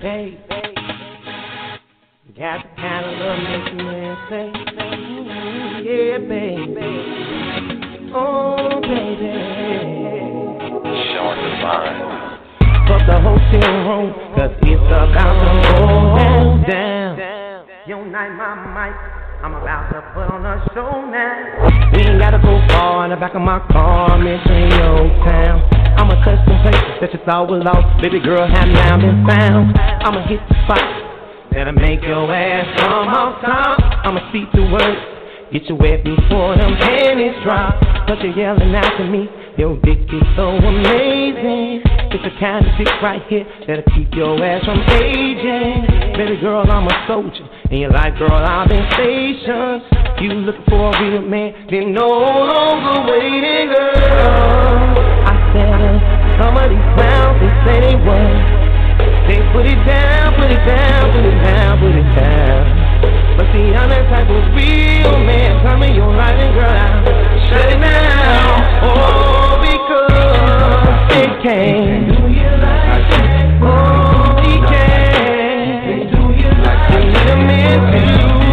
baby. Got the kind of love makes a man say, yeah, baby. Oh, baby. Short divine. Fuck the hotel room, cause it's about to go down. Yo, night, my mic, I'm about to put on a show now. We ain't gotta go far in the back of my car, missing your town. I'ma touch some places that you thought were lost. Baby girl, have now been found. I'ma hit the spot that'll make your ass come off top. I'ma speak the words, get you wet before them panties drop. But you're yelling out to me, your dick is so amazing. It's the kind of dick right here that'll keep your ass from aging. Baby girl, I'm a soldier, and you're like, girl, I've been stationed. You looking for a real man, then no longer waiting, girl. I said, some of these clowns, they say they won. They put it down, put it down, put it down, put it down. But see, I'm that type of real man. Come in your life and girl, I'll shut it down. Oh, because it can. Do you like that? Oh, he can. Do you like that? You need a man too.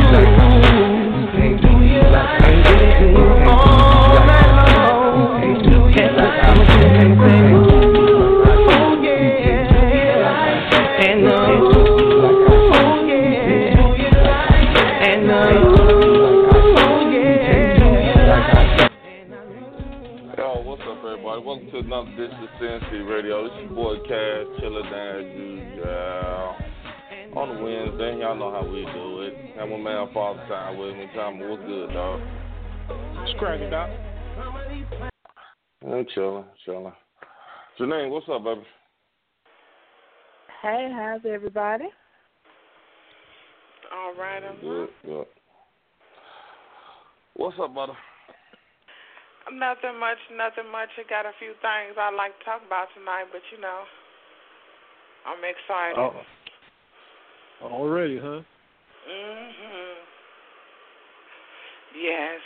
Do you like that? And get it to you all night long. Do you like that? Welcome to another edition of CNC Radio. This is your boy Cash, chilling as usual. On the Wednesday, y'all know how we do it. Have my man Father Time with me. Tell me what's good, dog. Scratch Doc. I'm chilling. Janine, what's up, baby? Hey, how's everybody? All right, I'm good. What's up, brother? Nothing much. I got a few things I'd like to talk about tonight, but you know, I'm excited. Oh, already, huh? Yes.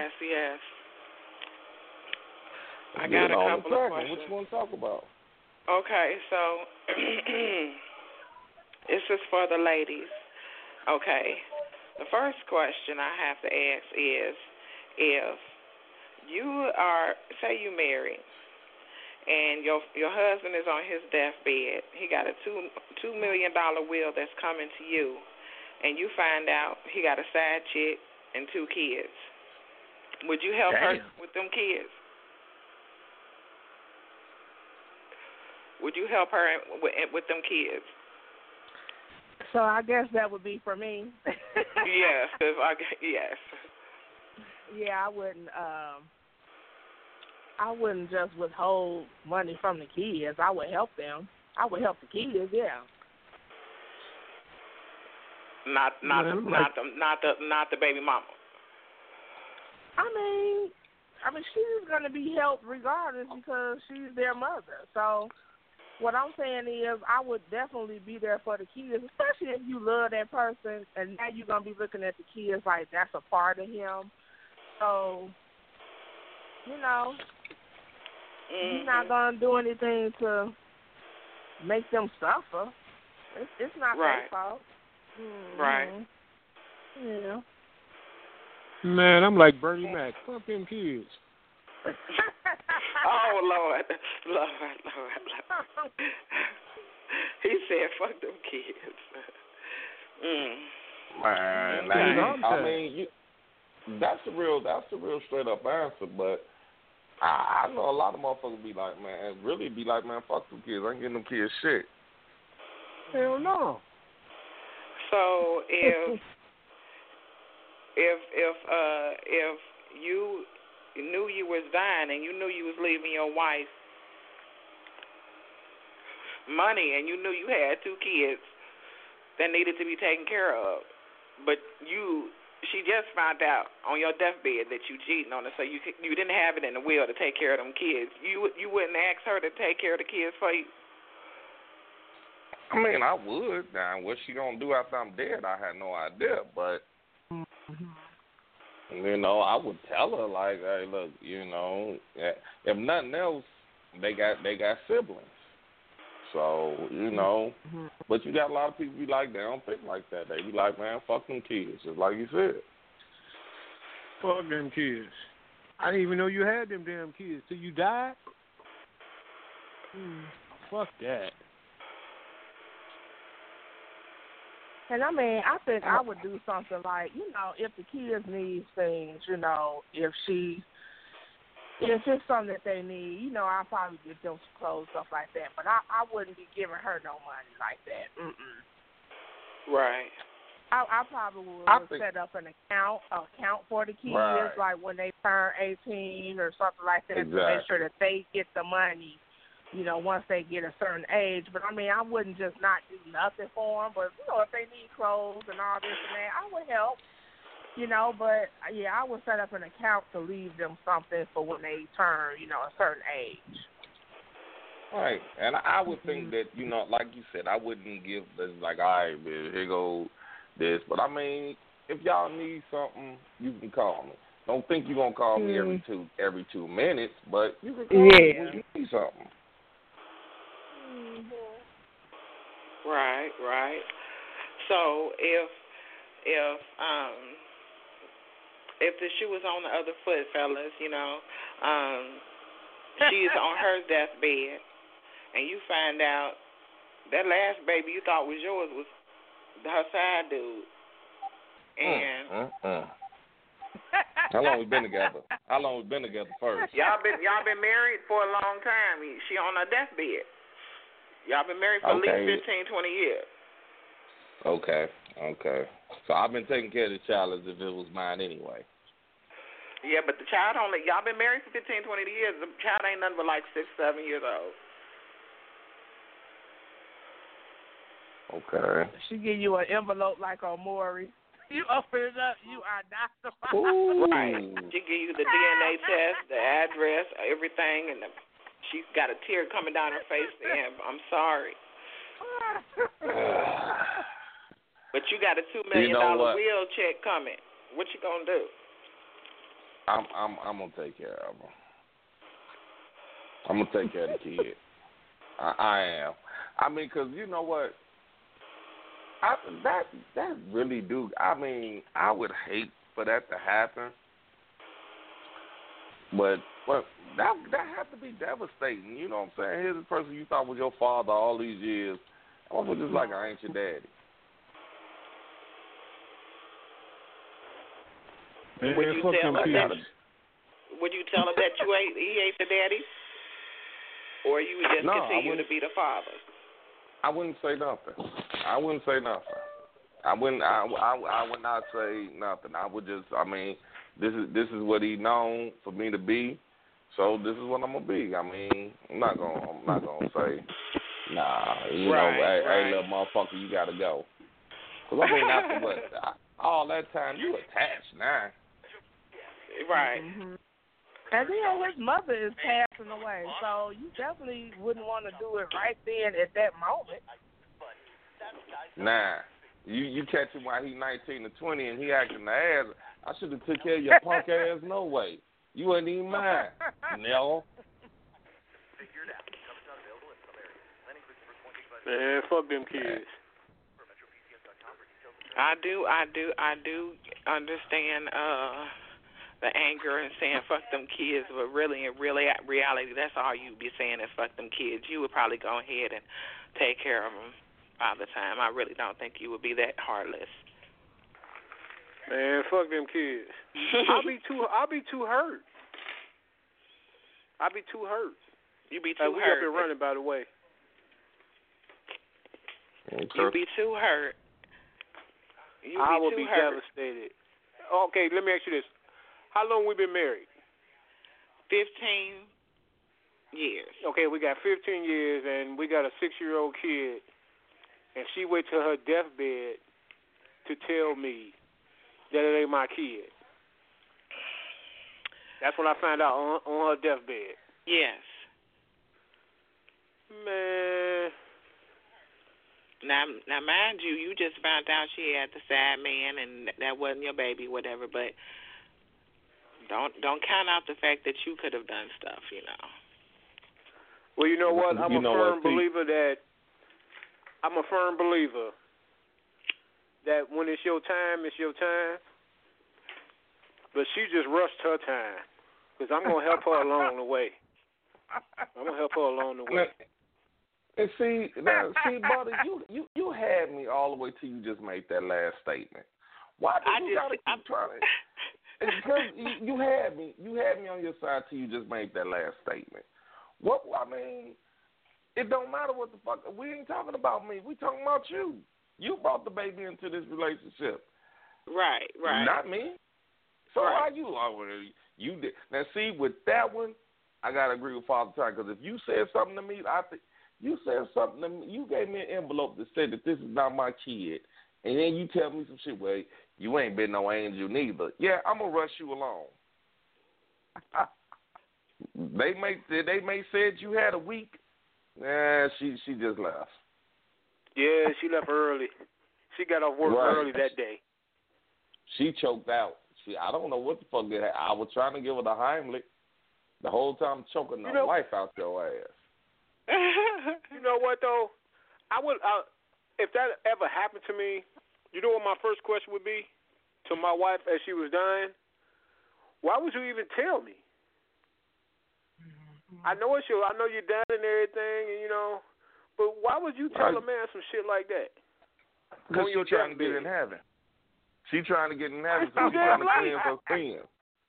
I got a couple of questions. What you want to talk about? Okay, so this is for the ladies. Okay, the first question I have to ask is, if you are, say you married, and your husband is on his deathbed, he got a $2 million will that's coming to you, and you find out he got a side chick and 2 kids. Would you help her with them kids? Would you help her with them kids? So I guess that would be for me. Yes. Yeah, I wouldn't just withhold money from the kids. I would help them. I would help the kids, yeah. Not the baby mama. I mean, she's gonna be helped regardless because she's their mother. So what I'm saying is, I would definitely be there for the kids, especially if you love that person, and now you're gonna be looking at the kids like that's a part of him. So, you know, you're not going to do anything to make them suffer. It's not their fault. Right. Yeah. Man, I'm like Bernie Mac. Fuck them kids. Oh, Lord. He said, fuck them kids. Man, that's the real straight up answer, but I know a lot of motherfuckers be like, man, fuck them kids. I ain't getting them kids shit. Hell no. So if you knew you was dying and you knew you was leaving your wife money and you knew you had 2 kids that needed to be taken care of, but she just found out on your deathbed that you cheating on her, so you didn't have it in the will to take care of them kids. You wouldn't ask her to take care of the kids for you? I mean, I would. Now, what she gonna do after I'm dead, I had no idea. But you know, I would tell her like, hey, look, you know, if nothing else, they got siblings. So, you know, but you got a lot of people be like, they don't think like that. They be like, man, fuck them kids, just like you said. Fuck them kids. I didn't even know you had them damn kids till you died. Fuck that. And I mean, I think I would do something like, you know, if the kids need things, you know, if it's something that they need, you know, I'll probably get them some clothes, stuff like that. But I wouldn't be giving her no money like that. Right. I probably would set up an account for the kids, Right. like when they turn 18 or something like that, to make sure that they get the money, you know, once they get a certain age. But, I mean, I wouldn't just not do nothing for them. But, you know, if they need clothes and all this and that, I would help, you know. But, yeah, I would set up an account to leave them something for when they turn, you know, a certain age. Right. And I would think that, you know, like you said, I wouldn't give this, like, all right, man, here go this. But, I mean, if y'all need something, you can call me. Don't think you're going to call me every 2 minutes, but you can call me when you need something. Right. So if the shoe was on the other foot, fellas, you know, she's on her deathbed, and you find out that last baby you thought was yours was her side dude. And How long we been together? First? Y'all been married for a long time. She on her deathbed. Y'all been married for at least 15, 20 years. Okay. So I've been taking care of the child as if it was mine anyway. Yeah, but the child y'all been married for 15, 20 years. The child ain't nothing but like 6, 7 years old. Okay. She give you an envelope like on Maury. You open it up, you are Dr. Right. She give you the DNA test, the address, everything, and she's got a tear coming down her face saying, I'm sorry. But you got a $2 million wheel check coming. What you gonna do? I'm gonna take care of her. I'm gonna take care of the kid. I am. I mean, 'cause you know what? That really do. I mean, I would hate for that to happen, but that has to be devastating. You know what I'm saying? Here's the person you thought was your father all these years. I was just like, I ain't your daddy. Would you tell him that he ain't the daddy, or you would just continue to be the father? I wouldn't say nothing. I would not say nothing. I would just. I mean, this is what he known for me to be, so this is what I'm gonna be. I mean, I'm not gonna say, nah. You know, hey, little motherfucker, you gotta go. 'Cause I mean, after all that time, you attached now. Right. Mm-hmm. And then his mother is passing away, so you definitely wouldn't want to do it right then at that moment. Nah. You catch him while he's 19 or 20 and he acting the ass. I should have took care of your punk ass no way. You wasn't even mine. No. Man, fuck them kids. I do understand the anger and saying fuck them kids, but really in reality, that's all you be saying is fuck them kids. You would probably go ahead and take care of them all the time. I really don't think you would be that heartless. Man, fuck them kids. I'll be too hurt. I'll be too hurt. You be too hurt. We up and running, by the way. Okay. You be too hurt. I would be devastated. Okay, let me ask you this. How long we been married? 15 years. Okay, we got 15 years, and we got a 6-year-old kid, and she wait till her deathbed to tell me that it ain't my kid. That's when I found out on her deathbed. Yes. Man. Now, mind you, you just found out she had the side man, and that wasn't your baby, whatever. But don't count out the fact that you could have done stuff, you know. Well, you know what? I'm You a know firm what, Pete? believer that when it's your time, it's your time. But she just rushed her time. Because I'm going to help her along the way. And see, buddy, you had me all the way till you just made that last statement. Why do you gotta keep trying? Because you had me on your side till you just made that last statement. What I mean, it don't matter what the fuck. We ain't talking about me. We talking about you. You brought the baby into this relationship. Right. Not me. So why you did? Now see, with that one, I gotta agree with Father Time, because if you said something to me, you said something to me. You gave me an envelope that said that this is not my kid, and then you tell me some shit. Well, you ain't been no angel neither. Yeah, I'm gonna rush you along. They may said you had a week. Nah, she just left. Yeah, she left early. She got off work early that day. She choked out. I don't know what the fuck did happen. I was trying to give her the Heimlich the whole time, choking the life out your ass. You know what though? I would if that ever happened to me. You know what my first question would be to my wife as she was dying? Why would you even tell me? I know it's you. I know you're down and everything, and but why would you tell a man some shit like that? Because she's trying to get in heaven. She's trying to get in heaven, so she's trying to cleanse her sins.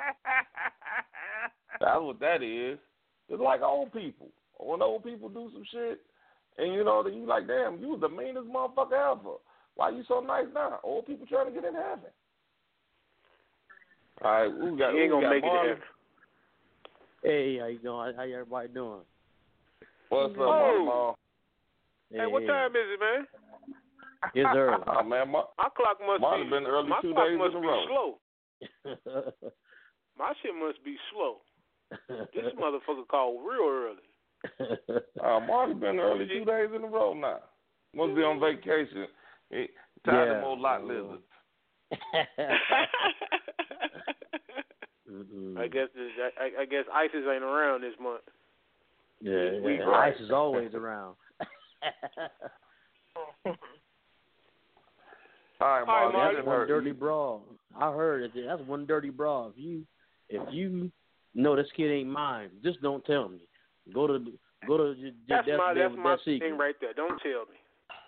That's what that is. It's like old people. When old people do some shit, and you like, damn, you was the meanest motherfucker ever. Why you so nice now? Old people trying to get in heaven. All right, we got. You ain't gonna make it to Marlon. heaven. Hey, how you doing? How everybody doing? What's up, Mama? Hey, what time is it, man? It's early. Oh man, my clock must be been early my 2 clock days must in a be row. slow. My shit must be slow. This motherfucker called real early. Marty been early 2 days in a row now. Must be on vacation. Tired of more lot lizards. I guess ISIS ain't around this month. Yeah, ICE is always around. All right, Marty. That's one dirty brawl. I heard that's one dirty brawl. If you know this kid ain't mine, just don't tell me. Go to that's my secret. thing right there. Don't tell me.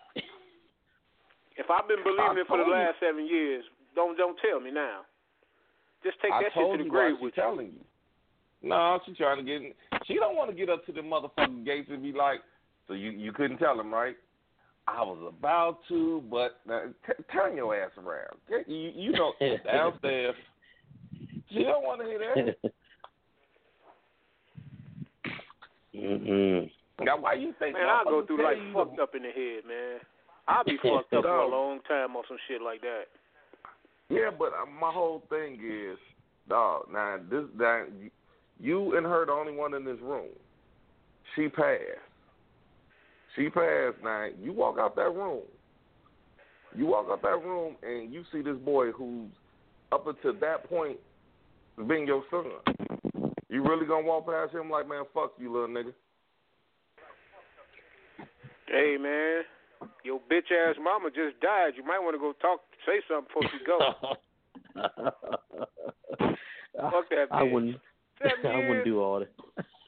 If I've been believing it for the last 7 years, don't tell me now. Just take that shit to the grave with you. Telling you. No, she's trying to get in. She don't want to get up to the motherfucking gates and be like, so you couldn't tell him, right? I was about to, but turn your ass around. You know, downstairs. She don't want to hear that. Now, why you think? Man, I'll go through life fucked up in the head, man. I'll be fucked up for a long time or some shit like that. Yeah, but my whole thing is, dog. Now, you and her the only one in this room. She passed. Now, you walk out that room. And you see this boy who's up until that point being your son. You really gonna walk past him like, man, fuck you, little nigga? Hey, man, your bitch ass mama just died. You might want to go say something before she go. Fuck that bitch. I wouldn't do all that.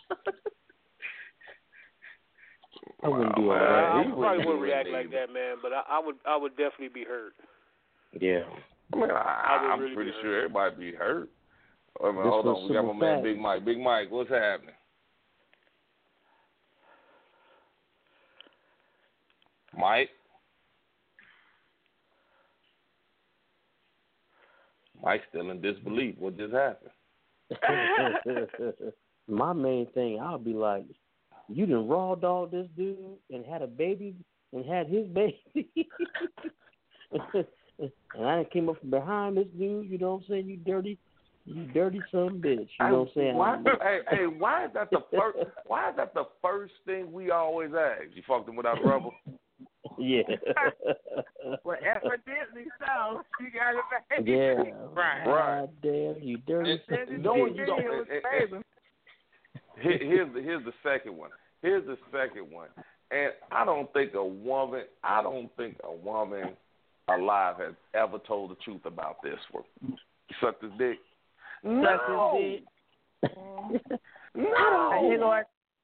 I wouldn't do all that. I probably wouldn't react like that, man. But I would definitely be hurt. Yeah. I mean, I'm really pretty sure everybody be hurt. Hold on, we got my man Big Mike. Big Mike, what's happening? Mike? Mike's still in disbelief. What just happened? My main thing, I'll be like, you done raw dog this dude and had a baby and had his baby. And I came up from behind this dude, you know what I'm saying? You dirty son bitch. You know what I'm saying? Why is that the first thing we always ask? You fucked him without a rubber? Yeah. Well, evidently so. She got it back. Yeah. Right. God damn, you dirty son bitch. Here's the second one. Here's the second one. And I don't think a woman alive has ever told the truth about this one. Suck his dick. No. No.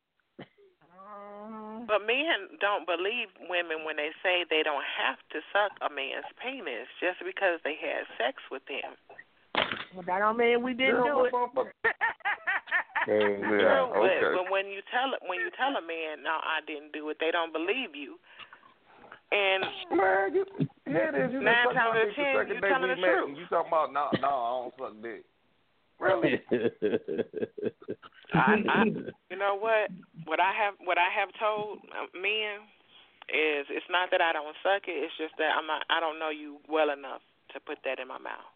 But men don't believe women when they say they don't have to suck a man's penis just because they had sex with him. Well, that don't mean we didn't do it. Yeah, okay. But when you tell a man, no, I didn't do it, they don't believe you. And man, here it is. You 9 times out of 10, you telling the truth. You talking about no, I don't suck dick. Really? I you know what? What I have told men is it's not that I don't suck it. It's just that I don't know you well enough to put that in my mouth.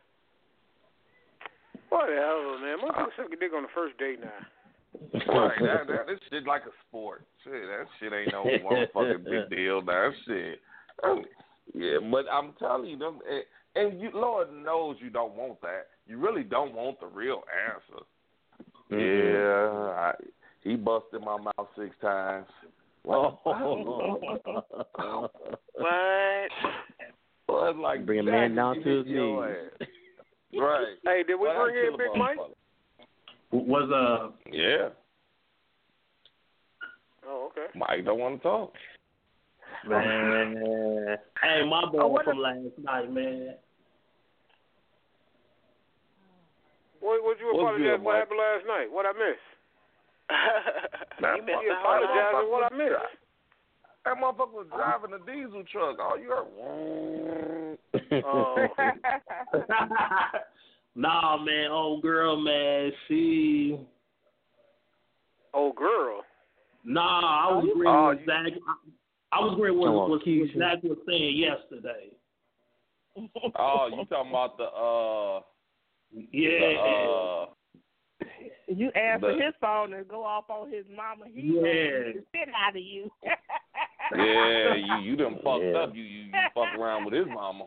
Whatever, man. Motherfucker suck a dick on the first date now. Right, this shit like a sport. Shit, that shit ain't no motherfucking big deal. That shit. Yeah, but I'm telling you, them, and you, Lord knows you don't want that. You really don't want the real answer. Yeah, he busted my mouth 6 times. What? Well, like bring a man down to his knees. Right. Hey, did we bring in Big Mike? Yeah. Oh, okay. Mike don't want to talk. Man. Hey, my boy from last night, man. What you apologize for what happened last night? What I missed? You missed You apologizing what I missed? That motherfucker was driving a diesel truck. Oh, you heard? Oh. Nah, man, old girl, man, she... Old girl? Nah, I was agreeing with Zach. I was agreeing with what Zach was saying yesterday. Oh, you talking about the, yeah. You answer his phone and go off on his mama. He gonna spit out of you. Yeah, you done fucked up. You fuck around with his mama.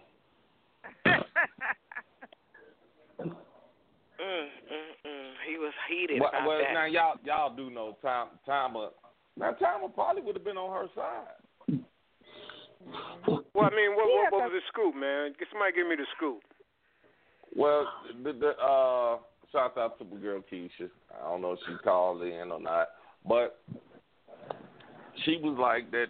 He was heated about that. Now y'all do know Timer probably would have been on her side. Well, I mean, what was the scoop, man? Somebody give me the scoop. Well, the shout out to the girl Keisha. I don't know if she called in or not, but she was like that.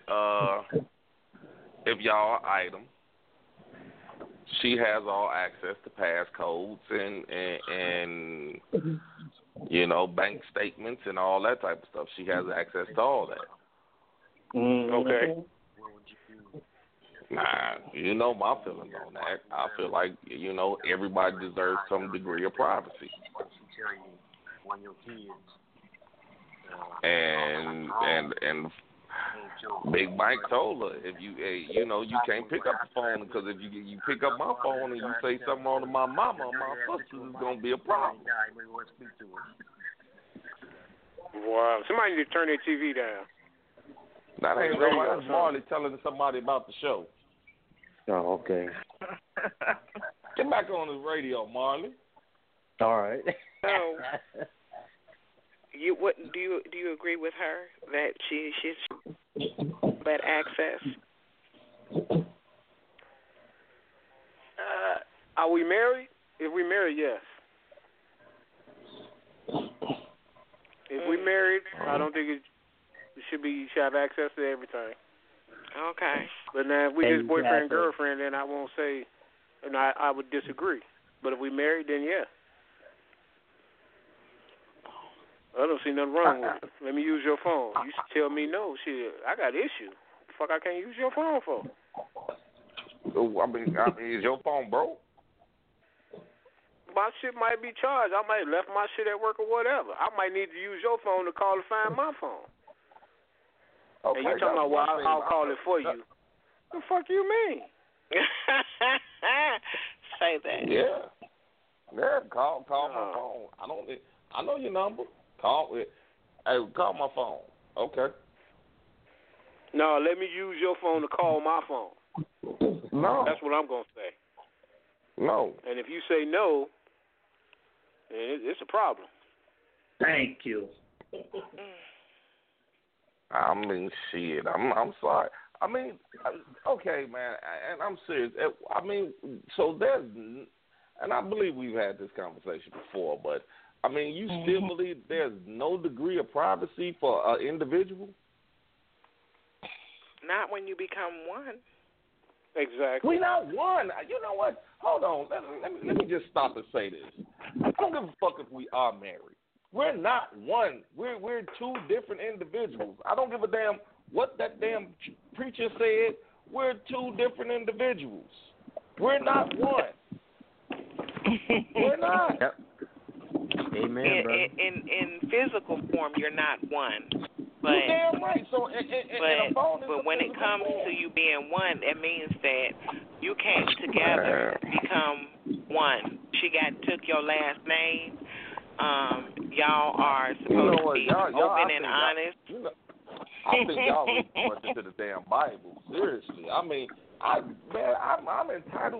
If y'all item, she has all access to passcodes and you know, bank statements and all that type of stuff. She has access to all that. Okay. Nah, you know my feelings on that. I feel like, you know, everybody deserves some degree of privacy. And Big Mike told her, if you can't pick up the phone, because if you pick up my phone and you say something wrong to my mama or my sister, it's gonna be a problem. Wow, somebody need to turn their TV down. That ain't no. That's Marley telling somebody about the show. Oh, okay. Get back on the radio, Marley. All right. So, do you agree with her that she's that access? Are we married? If we married, yes. If we married, I don't think it should be. You should have access to everything. Okay. But now, if we just boyfriend and girlfriend, then I won't say, and I would disagree. But if we married, then yeah. I don't see nothing wrong with it. Let me use your phone. You should tell me no. Shit, I got issue. The fuck I can't use your phone for? I mean, is your phone broke? My shit might be charged. I might have left my shit at work or whatever. I might need to use your phone to call to find my phone. Okay, and you talking about, well, I'll call it for you. The fuck you mean? Say that. Yeah. Call my phone. I know your number. Call my phone. Okay. No, let me use your phone to call my phone. No. That's what I'm gonna say. No. And if you say no, then it's a problem. Thank you. I mean, shit. I'm sorry. I mean, okay, man, and I'm serious. I mean, so there's, and I believe we've had this conversation before, but I mean, you still believe there's no degree of privacy for an individual? Not when you become one. Exactly. We're not one. You know what? Hold on. Let me just stop and say this. I don't give a fuck if we are married. We're not one. We're two different individuals. I don't give a damn what that damn preacher said. We're two different individuals. We're not one. We're not. Yep. Amen, brother. In physical form, you're not one. But, you're damn right. So, but when it comes to you being one, it means that you came together to become one. She took your last name. Y'all are supposed to be open and honest. I think y'all read too much into the damn Bible. Seriously, I mean, I'm entitled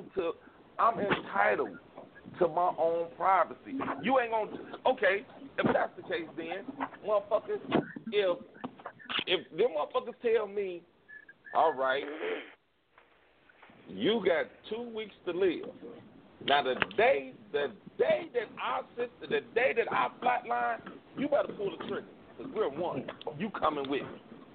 to my own privacy. You ain't gonna. Okay, if that's the case, then motherfuckers, if them motherfuckers tell me, all right, you got 2 weeks to live. Now the day that I flatline, you better pull the trigger, because we're one. You coming with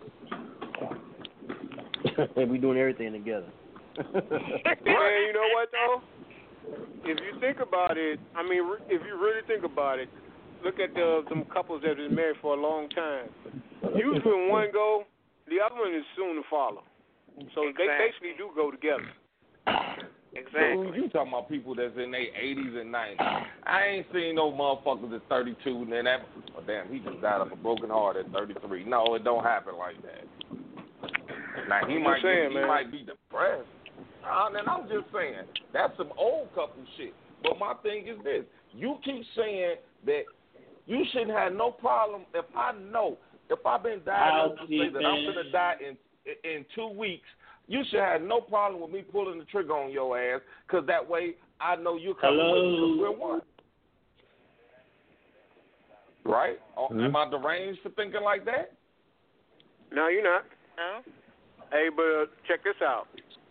me. We doing everything together. Man, you know what though? If you think about it, I mean, if you really think about it, look at some couples that have been married for a long time. Usually when one go, the other one is soon to follow. So they basically do go together. Exactly. So you talking about people that's in their 80s and 90s. I ain't seen no motherfuckers that's 32 and then damn, he just died of a broken heart at 33. No, it don't happen like that. Now, he might be depressed. And I'm just saying, that's some old couple shit. But my thing is this. You keep saying that you shouldn't have no problem if I've been diagnosed to say that I'm going to die in 2 weeks, you should have no problem with me pulling the trigger on your ass, because that way I know you're coming with me because we're one. Right? Am I deranged for thinking like that? No, you're not. No. Hey, but check this out.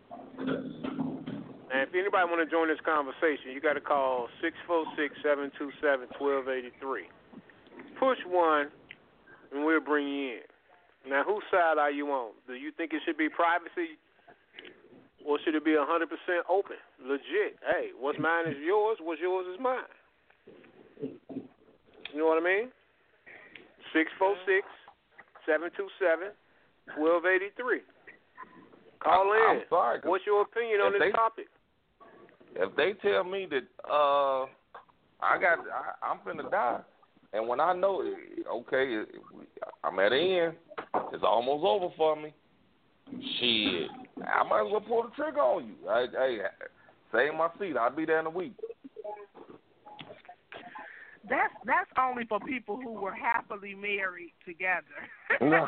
And if anybody want to join this conversation, you got to call 646-727-1283. Push 1, and we'll bring you in. Now, whose side are you on? Do you think it should be privacy, or should it be 100% open, legit? Hey, what's mine is yours, what's yours is mine. You know what I mean? 646-727-1283. Call in. I'm sorry. What's your opinion on this topic? If they tell me that I'm finna die, and when I know, okay, I'm at the end, it's almost over for me. Shit, I might as well pull the trigger on you. Hey, save my seat. I'll be there in a week. That's only for people who were happily married together. No.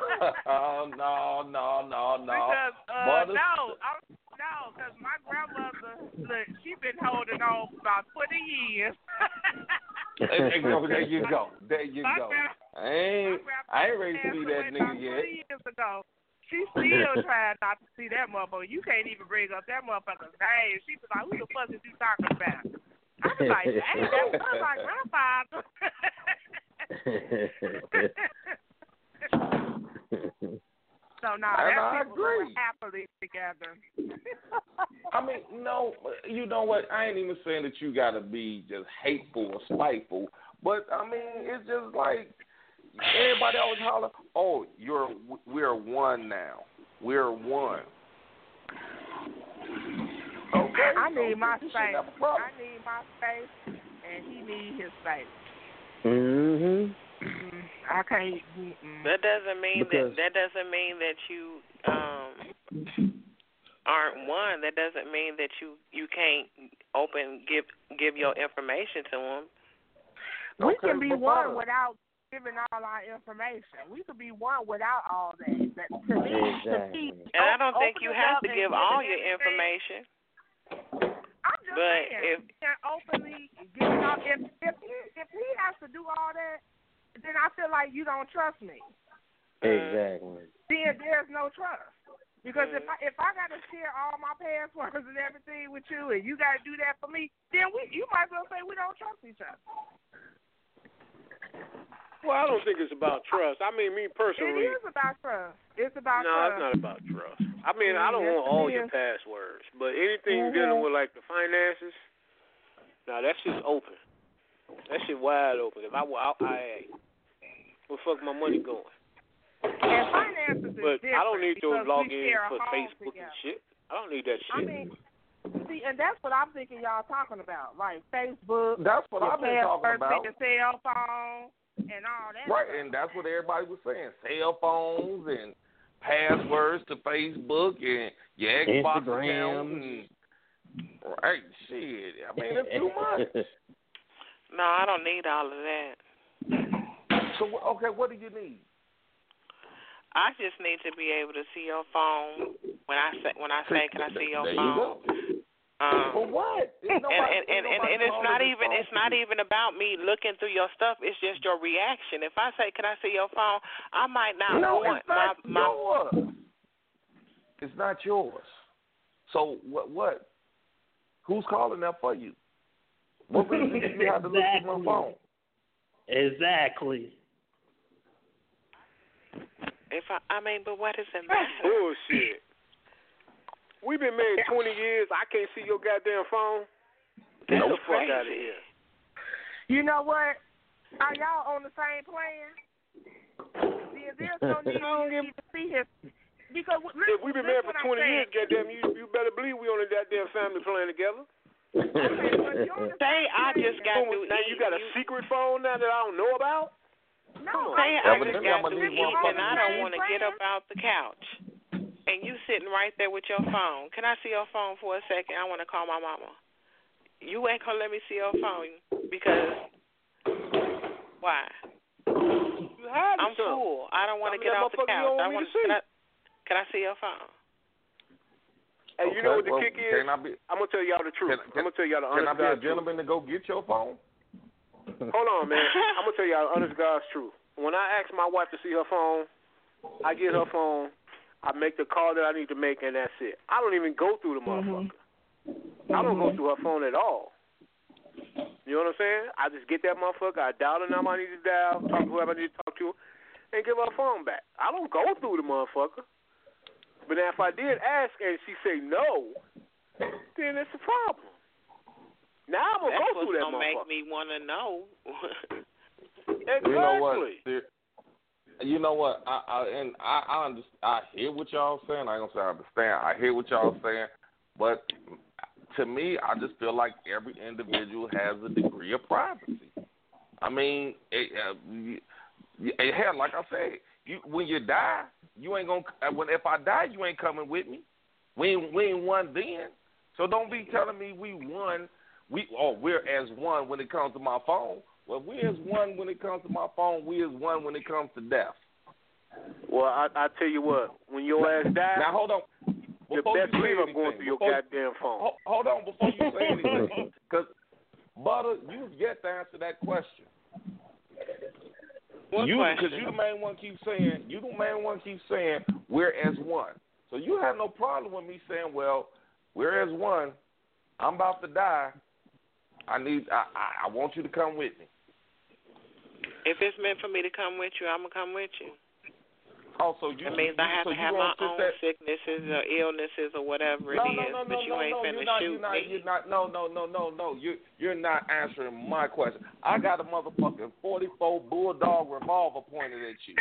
Because because my grandmother, look, she been holding on for about 20 years. There you go. I ain't ready to see that nigga yet. 20 years ago. She still trying not to see that motherfucker. You can't even bring up that motherfucker's name. She was like, who the fuck is you talking about? I was like, dang, that was my grandfather. So, no, that's people who are happily together. I mean, no, you know what? I ain't even saying that you got to be just hateful or spiteful. But, I mean, it's just like everybody always holler, oh, we're one now. We're one. Okay. I need my space. I need my space, and he need his space. I can't. That doesn't mean that you aren't one. That doesn't mean that you can't give your information to him. We can be one without giving all our information. We could be one without all that. To me, and I don't think you have to give all your information. I'm just saying, if openly giving out, if he has to do all that, then I feel like you don't trust me. Exactly. Then there's no trust. Because if I got to share all my passwords and everything with you, and you got to do that for me, then you might as well say we don't trust each other. Well, I don't think it's about trust. I mean, me personally. It is about trust. It's about trust. No, it's not about trust. I mean, I don't want all your passwords, but anything dealing with like the finances, now that shit's open. That shit wide open. If where the fuck my money going? And finances but is I don't need to log in for Facebook together. and shit. I don't need that shit. I mean, see, and that's what I'm thinking y'all talking about, like Facebook. That's what I've been talking about. Your cell phone and all that. Right, and that's what everybody was saying. Cell phones and passwords to Facebook and your Xbox account. And, right, shit. I mean, it's too much. No, I don't need all of that. So, okay, what do you need? I just need to be able to see your phone when I say can I see your phone? For what? And it's not even about me looking through your stuff. It's just your reaction. If I say can I see your phone, I might not want yours. It's not yours. So what? Who's calling that for you? What reason do you have to look at my phone? Exactly. But what does it matter? That's bullshit. We've been married 20 years. I can't see your goddamn phone. Get the fuck out of here. You know what? Are y'all on the same plan? There's no need to see his. Because if we've been married for 20 years, goddamn, you better believe we on a goddamn family plan together. Say I just got to now you got a secret phone now that I don't know about? No. Say I just got to eat and I don't want to get up out the couch. And you sitting right there with your phone. Can I see your phone for a second? I want to call my mama. You ain't going to let me see your phone because why? I'm full. I don't want to get off the couch. Can I see your phone? Hey, you know what the kick is? I'm going to tell y'all the truth. I'm going to tell y'all the honest God's truth. Can I be a gentleman to go get your phone? Hold on, man. I'm going to tell y'all the honest God's truth. When I ask my wife to see her phone, I get her phone, I make the call that I need to make, and that's it. I don't even go through the motherfucker. I don't go through her phone at all. You know what I'm saying? I just get that motherfucker, I dial the number I need to dial, talk to whoever I need to talk to, and give her phone back. I don't go through the motherfucker. But now if I did ask and she say no, then it's a problem. Now I'm going to go through that motherfucker. That's what's going to make me want to know. Exactly. You know what? I understand. I hear what y'all saying. I ain't gonna say I understand. I hear what y'all saying, but to me, I just feel like every individual has a degree of privacy. I mean, hell, like I said, when you die, you ain't gonna. If I die, you ain't coming with me. We ain't one then. So don't be telling me we won. We're as one when it comes to my phone. Well, we is one when it comes to my phone. We is one when it comes to death. Well, I tell you what. When your ass dies, now hold on. You best believe I'm going through your goddamn phone. Hold on before you say anything, because Butter, you've yet to answer that question. Because you the main one keeps saying we're as one. So you have no problem with me saying, well, we're as one. I'm about to die. I want you to come with me. If it's meant for me to come with you, I'm gonna come with you. Also, it means I have to have my own sicknesses or illnesses or whatever it is, but you ain't finna shoot me. No. You're not answering my question. I got a motherfucking 44 Bulldog revolver pointed at you.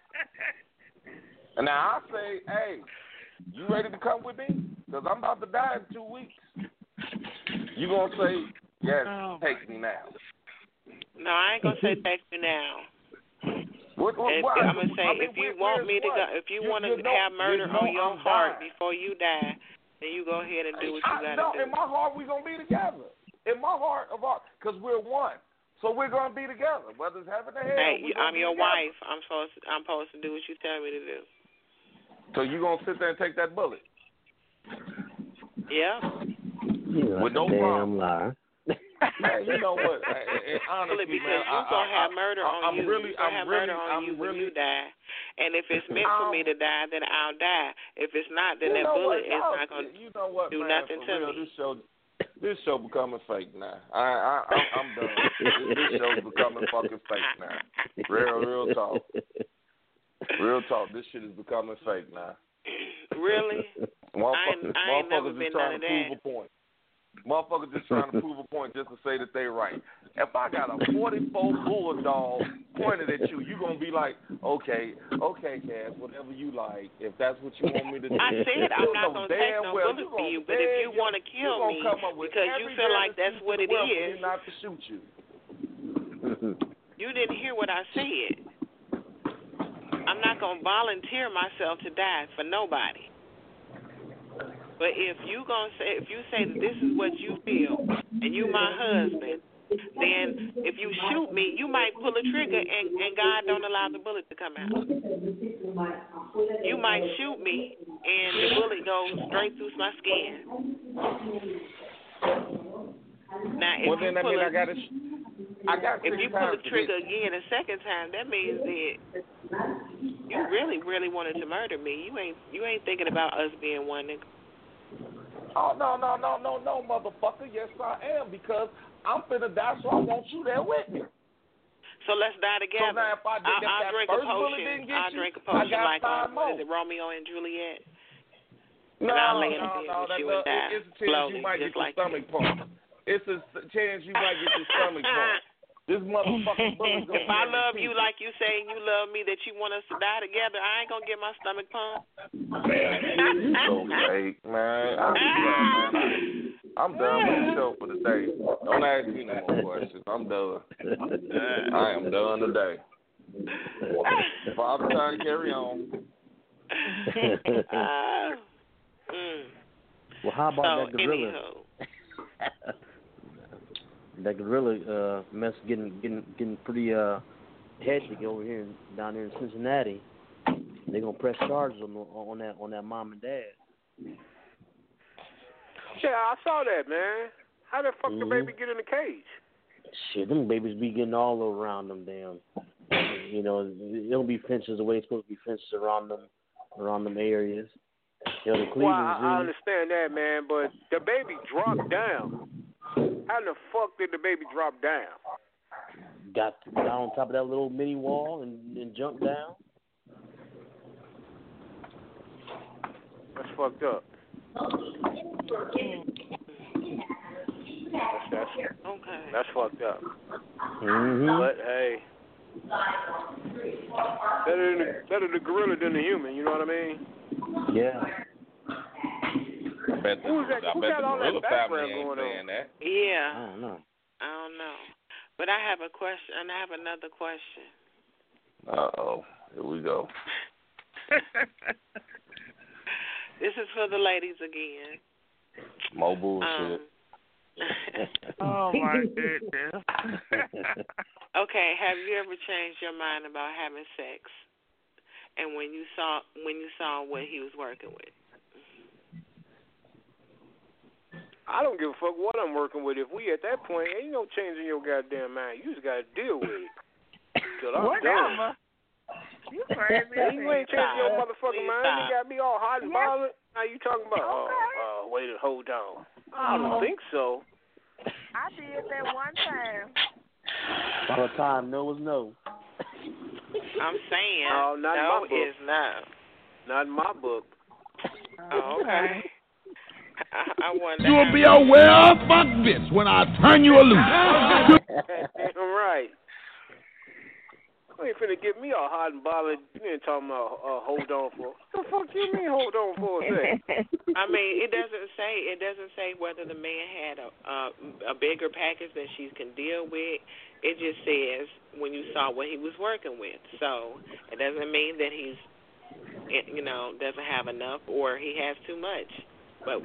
And now I say, hey, you ready to come with me? Because I'm about to die in 2 weeks. You gonna say, yes, take me now. No, I ain't gonna say take me now. I'm gonna say if you want me to go, if you want to have murder on your heart before you die, then you go ahead and do what you gotta do. In my heart, we're gonna be together. In my heart of heart, because we're one, so we're gonna be together. Whether it's heaven or hell. Hey, I'm your wife. I'm supposed to do what you tell me to do. So you gonna sit there and take that bullet? Yeah. You're with no damn problem. Liar. Man, you know what? Honestly, because man, you're going to have murder on you. You're going to have murder on you when you die. And if it's meant for me to die, then I'll die. If it's not, then that bullet is not going to do nothing to me. This show becoming fake now. I'm done. This show's becoming fucking fake now. Real talk. Real talk. This shit is becoming fake now. Really? I ain't never been none of that. Prove a point. Motherfuckers just trying to prove a point just to say that they right. If I got a 44 bulldog pointed at you, you gonna be like, okay, Cass, whatever you like. If that's what you want me to do. I said I'm not gonna take no bullet for you, but if you want to kill me because you feel like that's what it is, not to shoot you. You didn't hear what I said. I'm not gonna volunteer myself to die for nobody. But if you say that this is what you feel and you my husband, then if you shoot me, you might pull a trigger and God don't allow the bullet to come out. You might shoot me and the bullet goes straight through my skin. Now, if you pull the trigger again a second time, that means that you really, really wanted to murder me. You ain't thinking about us being one, nigga. Oh, no, motherfucker. Yes, I am, because I'm finna die, so I want you there with me. So let's die together. So now if I'll drink a potion. I'll drink a potion like is it Romeo and Juliet? No, it's a chance you might get your stomach pumped. It's a chance you might get your stomach pumped. This motherfucking bullet's gonna if I love you like you saying you love me, that you want us to die together, I ain't gonna get my stomach pumped. Man, you so fake, man. I'm done with the show for the day. Don't ask me no more questions. I'm done. I am done today. Father time, carry on. Well, how about that gorilla? That gorilla mess getting pretty hectic over here down there in Cincinnati. They're gonna press charges on that mom and dad. Yeah, I saw that, man. How the fuck the baby get in the cage? Shit, them babies be getting all around them, damn. You know, it don't be fences the way it's supposed to be fences around them areas. You know, the I understand that, man, but the baby dropped down. How the fuck did the baby drop down? Got on top of that little mini wall and jumped down. That's fucked up. That's fucked up. Mm-hmm. But hey, better the gorilla than the human. You know what I mean? Yeah. I bet the gorilla family ain't saying that. Yeah. I don't know. But I have a question, and I have another question. Uh-oh. Here we go. This is for the ladies again. More bullshit. Oh, my goodness. Okay, have you ever changed your mind about having sex? And when you saw what he was working with? I don't give a fuck what I'm working with. If we at that point, ain't no changing your goddamn mind. You just got to deal with it. Whatever. You crazy. You ain't changing your motherfucking mind. You got me all hot and bothered. Now you talking about, wait a hold on. I don't think so. I did that one time. All the time, no is no. I'm saying no is no. Not in my book. Oh, okay. I wonder. You'll be aware, fuck this, when I turn you loose. Damn right. You ain't finna get me all hot and bothered. You ain't talking about hold on for. What the fuck you mean hold on for a second? I mean, it doesn't say whether the man had a bigger package than she can deal with. It just says when you saw what he was working with. So it doesn't mean that he's, doesn't have enough or he has too much. But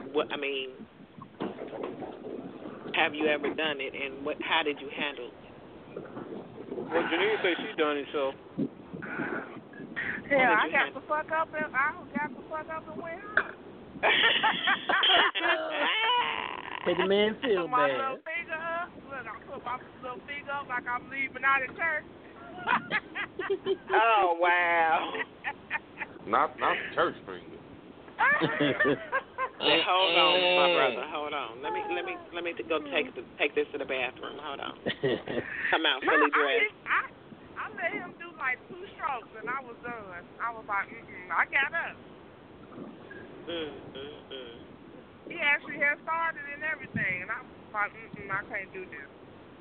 have you ever done it, and how did you handle it? Well, Janine say she done it, so. Yeah, I got the fuck up and went out. Make the man feel my bad. little finger up. my little finger up like I'm leaving out of church. Oh wow! Not church finger. Hold on, my brother. Hold on. Let me go take this to the bathroom. Hold on. Come out fully dressed. I let him do like 2 strokes and I was done. I was like, I got up. He actually had started and everything, and I was like, I can't do this.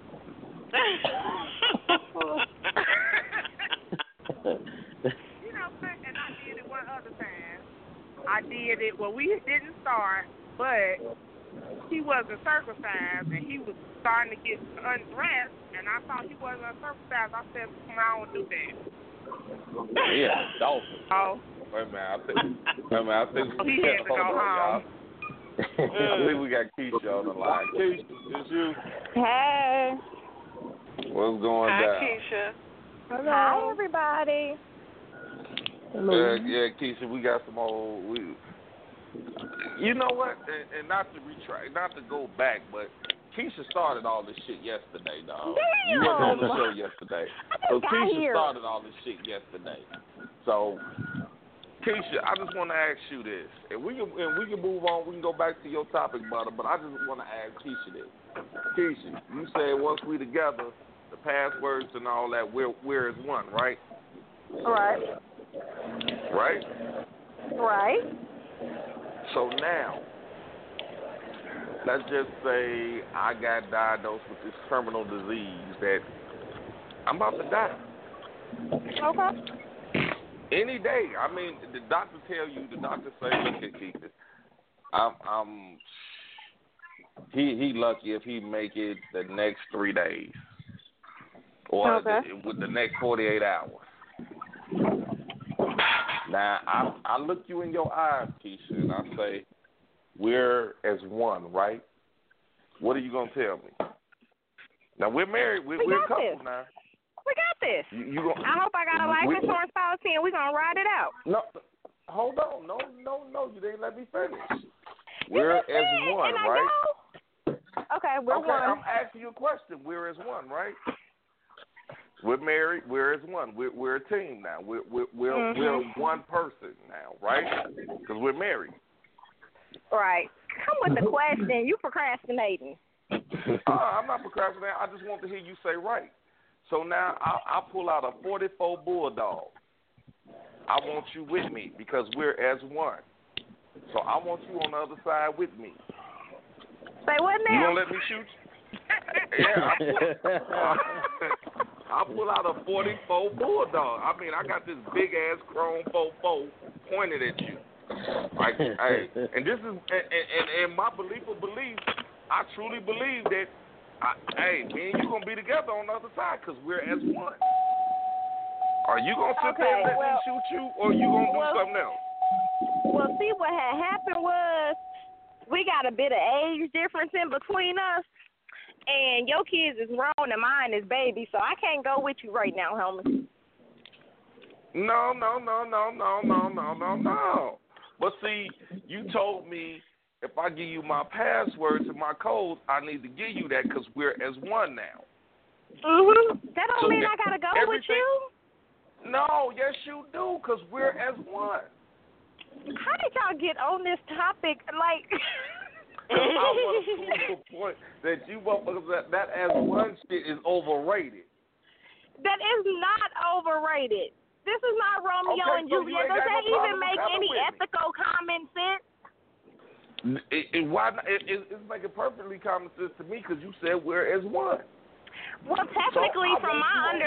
You know, and I did it one other time. I did it. Well, we didn't start, but he wasn't circumcised, and he was starting to get undressed, and I thought he wasn't circumcised. I said, I don't do that. Yeah, dolphin. Oh. Wait a minute, I think he had to go home. I think we got Keisha on the line. Keisha, it's you. Hey. What's going Hi, down? Hi, Keisha. Hello. Hi, everybody. Hello. Yeah, Keisha, we got some old. You know what? And not to retract, not to go back, but Keisha started all this shit yesterday, dog. Damn. You weren't on the show yesterday, so Keisha here. started all this shit yesterday. So, Keisha, I just want to ask you this, and we can move on. We can go back to your topic, brother. But I just want to ask Keisha this. Keisha, you said once we together, the passwords and all that, we're as one, right? Right. Right. Right. So now, let's just say I got diagnosed with this terminal disease that I'm about to die. Okay. Any day. I mean, the doctor say, look at Keisha, he lucky if he make it the next 3 days or with the next 48 hours. Now, I look you in your eyes, Keisha, and I say, we're as one, right? What are you going to tell me? Now, we're married. We're a couple now. We got this. I hope I got a life insurance policy and we're going to ride it out. No, hold on. No. You didn't let me finish. We're as one, right? Okay, we're one. I'm asking you a question. We're as one, right? We're married. We're as one. We're a team now. We're one person now, right? Because we're married. Right. Come with the question. You procrastinating. I'm not procrastinating. I just want to hear you say right. So now I pull out a 44 Bulldog. I want you with me because we're as one. So I want you on the other side with me. Say what now? You gonna let me shoot you? Yeah, I pull out a 44 Bulldog. I mean, I got this big ass chrome 44 pointed at you. Like, hey, and this is and my belief, I truly believe that. Me and you gonna be together on the other side because we're as one. Are you gonna sit there and let me shoot you, or you gonna do something else? Well, see, what had happened was we got a bit of age difference in between us, and your kids is grown and mine is baby, so I can't go with you right now, homie. No. But see, you told me. If I give you my passwords and my codes, I need to give you that because we're as one now. That don't mean I gotta go with you. No, yes you do, because we're as one. How did y'all get on this topic? Like, I want to prove the point that you motherfuckers that as one shit is overrated. That is not overrated. This is not Romeo and Juliet. Does that even make any ethical common sense? Why not? It's making perfectly common sense to me because you said we're as one. Well, technically, from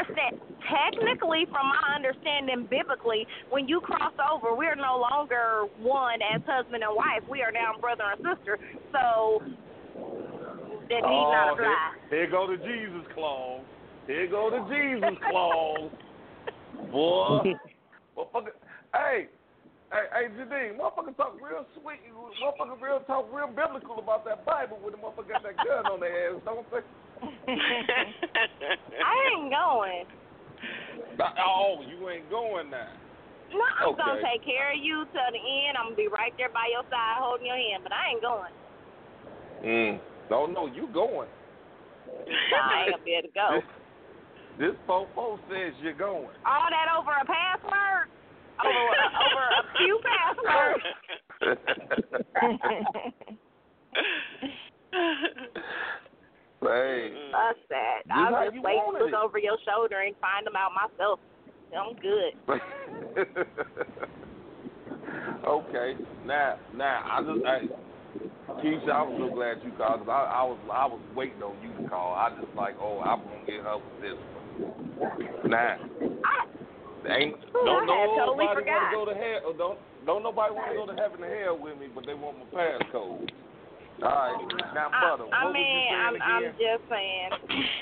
my understanding, biblically, when you cross over, we're no longer one as husband and wife. We are now brother and sister. So that need not apply. Here go the Jesus clause. Here go the Jesus clause. Boy, motherfucker. Hey, Janine, motherfucker talk real sweet. Motherfucker talk real biblical about that Bible when the motherfucker got that gun on their ass, don't they? I ain't going. Oh, you ain't going now. No, I'm going to take care of you till the end. I'm going to be right there by your side holding your hand, but I ain't going. No, you going. I ain't gonna be able to go. This fofo says you're going. All that over a password? Over a few passwords? Hey. Fuck that. I'll just wait to look over your shoulder and find them out myself. I'm good. Okay. Now, Keisha, I was so glad you called because I was waiting on you to call. I just like, I'm gonna get her with this one. Now, don't nobody want to go to hell. Don't nobody want to go to heaven or hell with me, but they want my passcode. All right. Now, brother, what was you saying again? I'm just saying.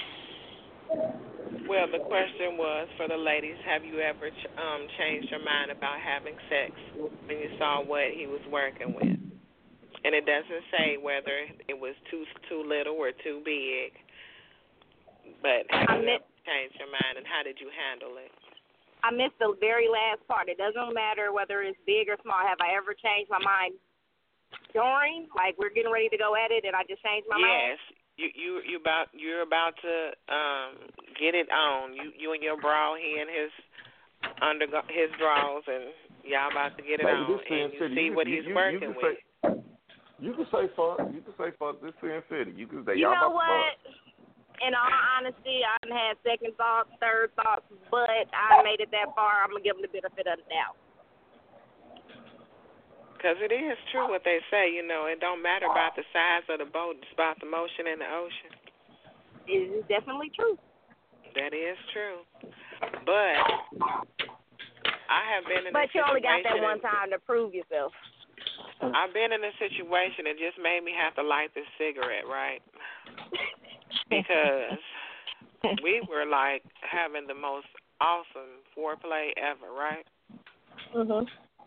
Well, the question was for the ladies: have you ever changed your mind about having sex when you saw what he was working with? And it doesn't say whether it was too little or too big. But have you ever changed your mind, and how did you handle it? I missed the very last part. It doesn't matter whether it's big or small. Have I ever changed my mind during? Like we're getting ready to go at it, and I just changed my mind? Yes. You're about to get it on. You and your bra, he and his drawers, and y'all about to get it on, and you see what he's working with. You can say fuck. This Sin City. You can say you y'all know what? In all honesty, I done had second thoughts, third thoughts, but I made it that far. I'm gonna give them the benefit of the doubt. Because it is true what they say, it don't matter about the size of the boat, it's about the motion in the ocean. It is definitely true. That is true. But I have been in a situation. But you only got that one time to prove yourself. I've been in a situation that just made me have to light this cigarette, right? Because we were like having the most awesome foreplay ever, right? Mhm.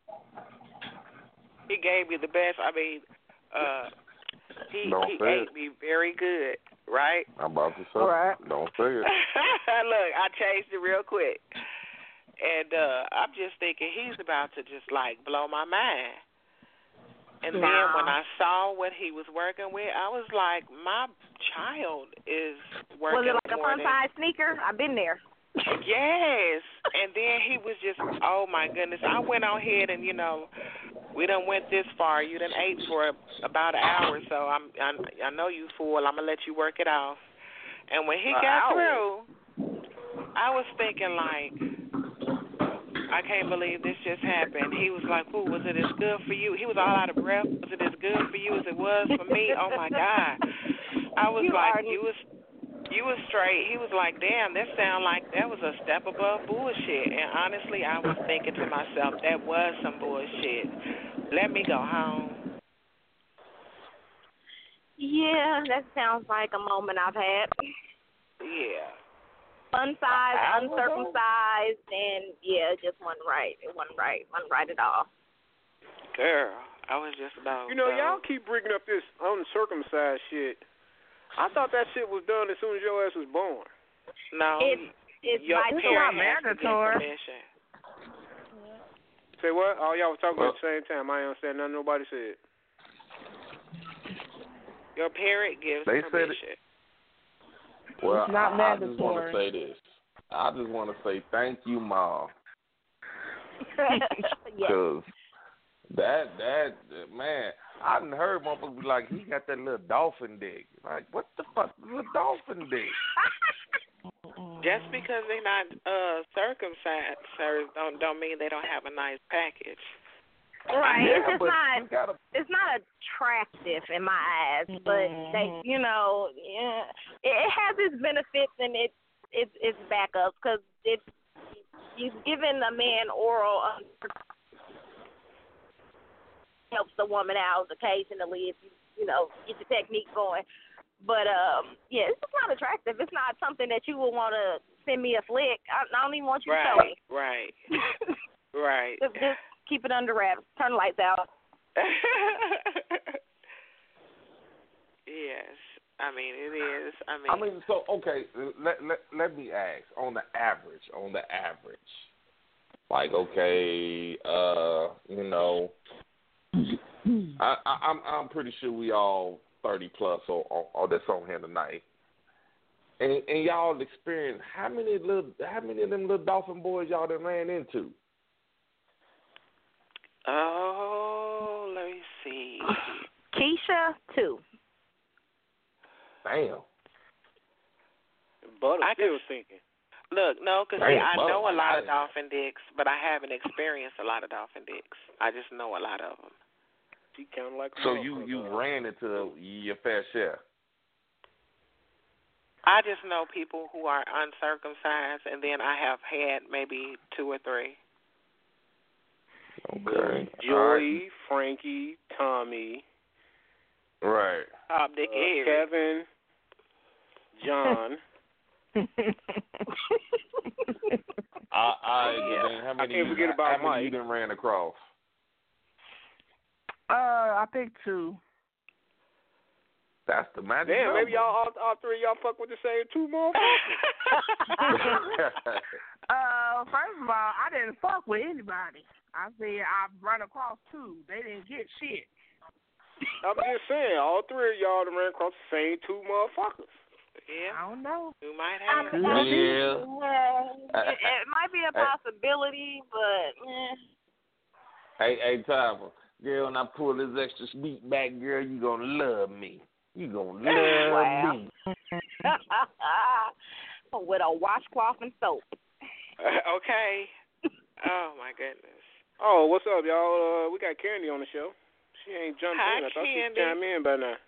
He gave me the best. I mean, he ate me very good, right? I'm about to say. Right. Don't say it. Look, I changed it real quick, and I'm just thinking he's about to just like blow my mind. And then when I saw what he was working with, I was like, my child is working. Was it like a fun-size sneaker? I've been there. Yes. And then he was just, oh, my goodness. I went on ahead and, we done went this far. You done ate for about an hour, so I know you full. I'm going to let you work it off. And when he got through, I was thinking like, I can't believe this just happened. He was like, ooh, was it as good for you? He was all out of breath. Was it as good for you as it was for me? Oh, my God. I was you was straight. He was like, damn, that sound like that was a step above bullshit. And honestly, I was thinking to myself, that was some bullshit. Let me go home. Yeah, that sounds like a moment I've had. Yeah. Unsized, uncircumcised, and yeah, it just wasn't right. It wasn't right. Wasn't right at all. Girl, I was just about. Y'all keep bringing up this uncircumcised shit. I thought that shit was done as soon as your ass was born. No, it's your parent mandatory. Say what? All y'all was talking at the same time. I ain't understand nothing nobody said. Your parent gives permission. Well, it's not I just want to mandatory. say this. I just want to say thank you, Mom. Because that man, I done heard motherfuckers be like, he got that little dolphin dick. Like, what the fuck is a dolphin dick? Just because they're not circumcised, sir, don't mean they don't have a nice package. Right, Yeah, it's just it's not attractive in my eyes, but they, it has its benefits and its backups because you've given a man oral helps the woman out occasionally if you get your technique going. But it's just not attractive. It's not something that you would want to send me a flick. I don't even want you to show me. Right. Just keep it under wraps. Turn the lights out. Yes, I mean it is. So okay. Let me ask on the average. Like okay, I'm pretty sure we all 30 plus or that's on here tonight. and y'all experienced how many of them little dolphin boys y'all done ran into? Oh, let me see. Keisha, 2. Damn. But I'm still thinking. Look, no, because I know a lot of dolphin dicks, but I haven't experienced a lot of dolphin dicks. I just know a lot of them. She kind of like. So you ran into your fair share. I just know people who are uncircumcised, and then I have had maybe 2 or 3. Okay. Joey, Frankie, Tommy. Right. Dick Kevin, John. How many can't forget about how many Mike. you done ran across? I picked 2. That's the magic Damn, number. maybe y'all all 3 of y'all fuck with the same 2 motherfuckers. First of all, I didn't fuck with anybody. I said I've run across 2. They didn't get shit. I'm just saying, all 3 of y'all done ran across the same 2 motherfuckers. Yeah. I don't know. You might have. It might be a possibility, but Hey, Tyler. Girl, when I pull this extra sweet back, girl, you gonna love me. You gonna love me. With a washcloth and soap. Okay. Oh, my goodness. Oh, what's up, y'all? We got Candy on the show. She ain't jumped in. I thought she'd chime in by now.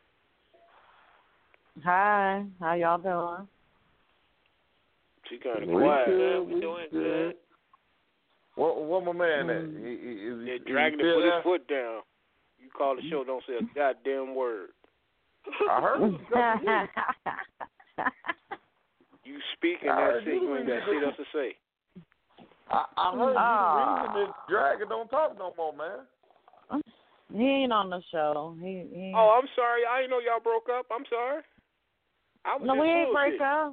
Hi. How y'all doing? She kind of quiet. We're doing good. What my man at? They're dragging to put his foot down. You call the show, don't say a goddamn word. I heard you speak and that's it. You ain't got shit else to say. I heard you the reason that Dragon don't talk no more, man. He ain't on the show. He Oh, I'm sorry. I didn't know y'all broke up. I'm sorry. No, we ain't break up.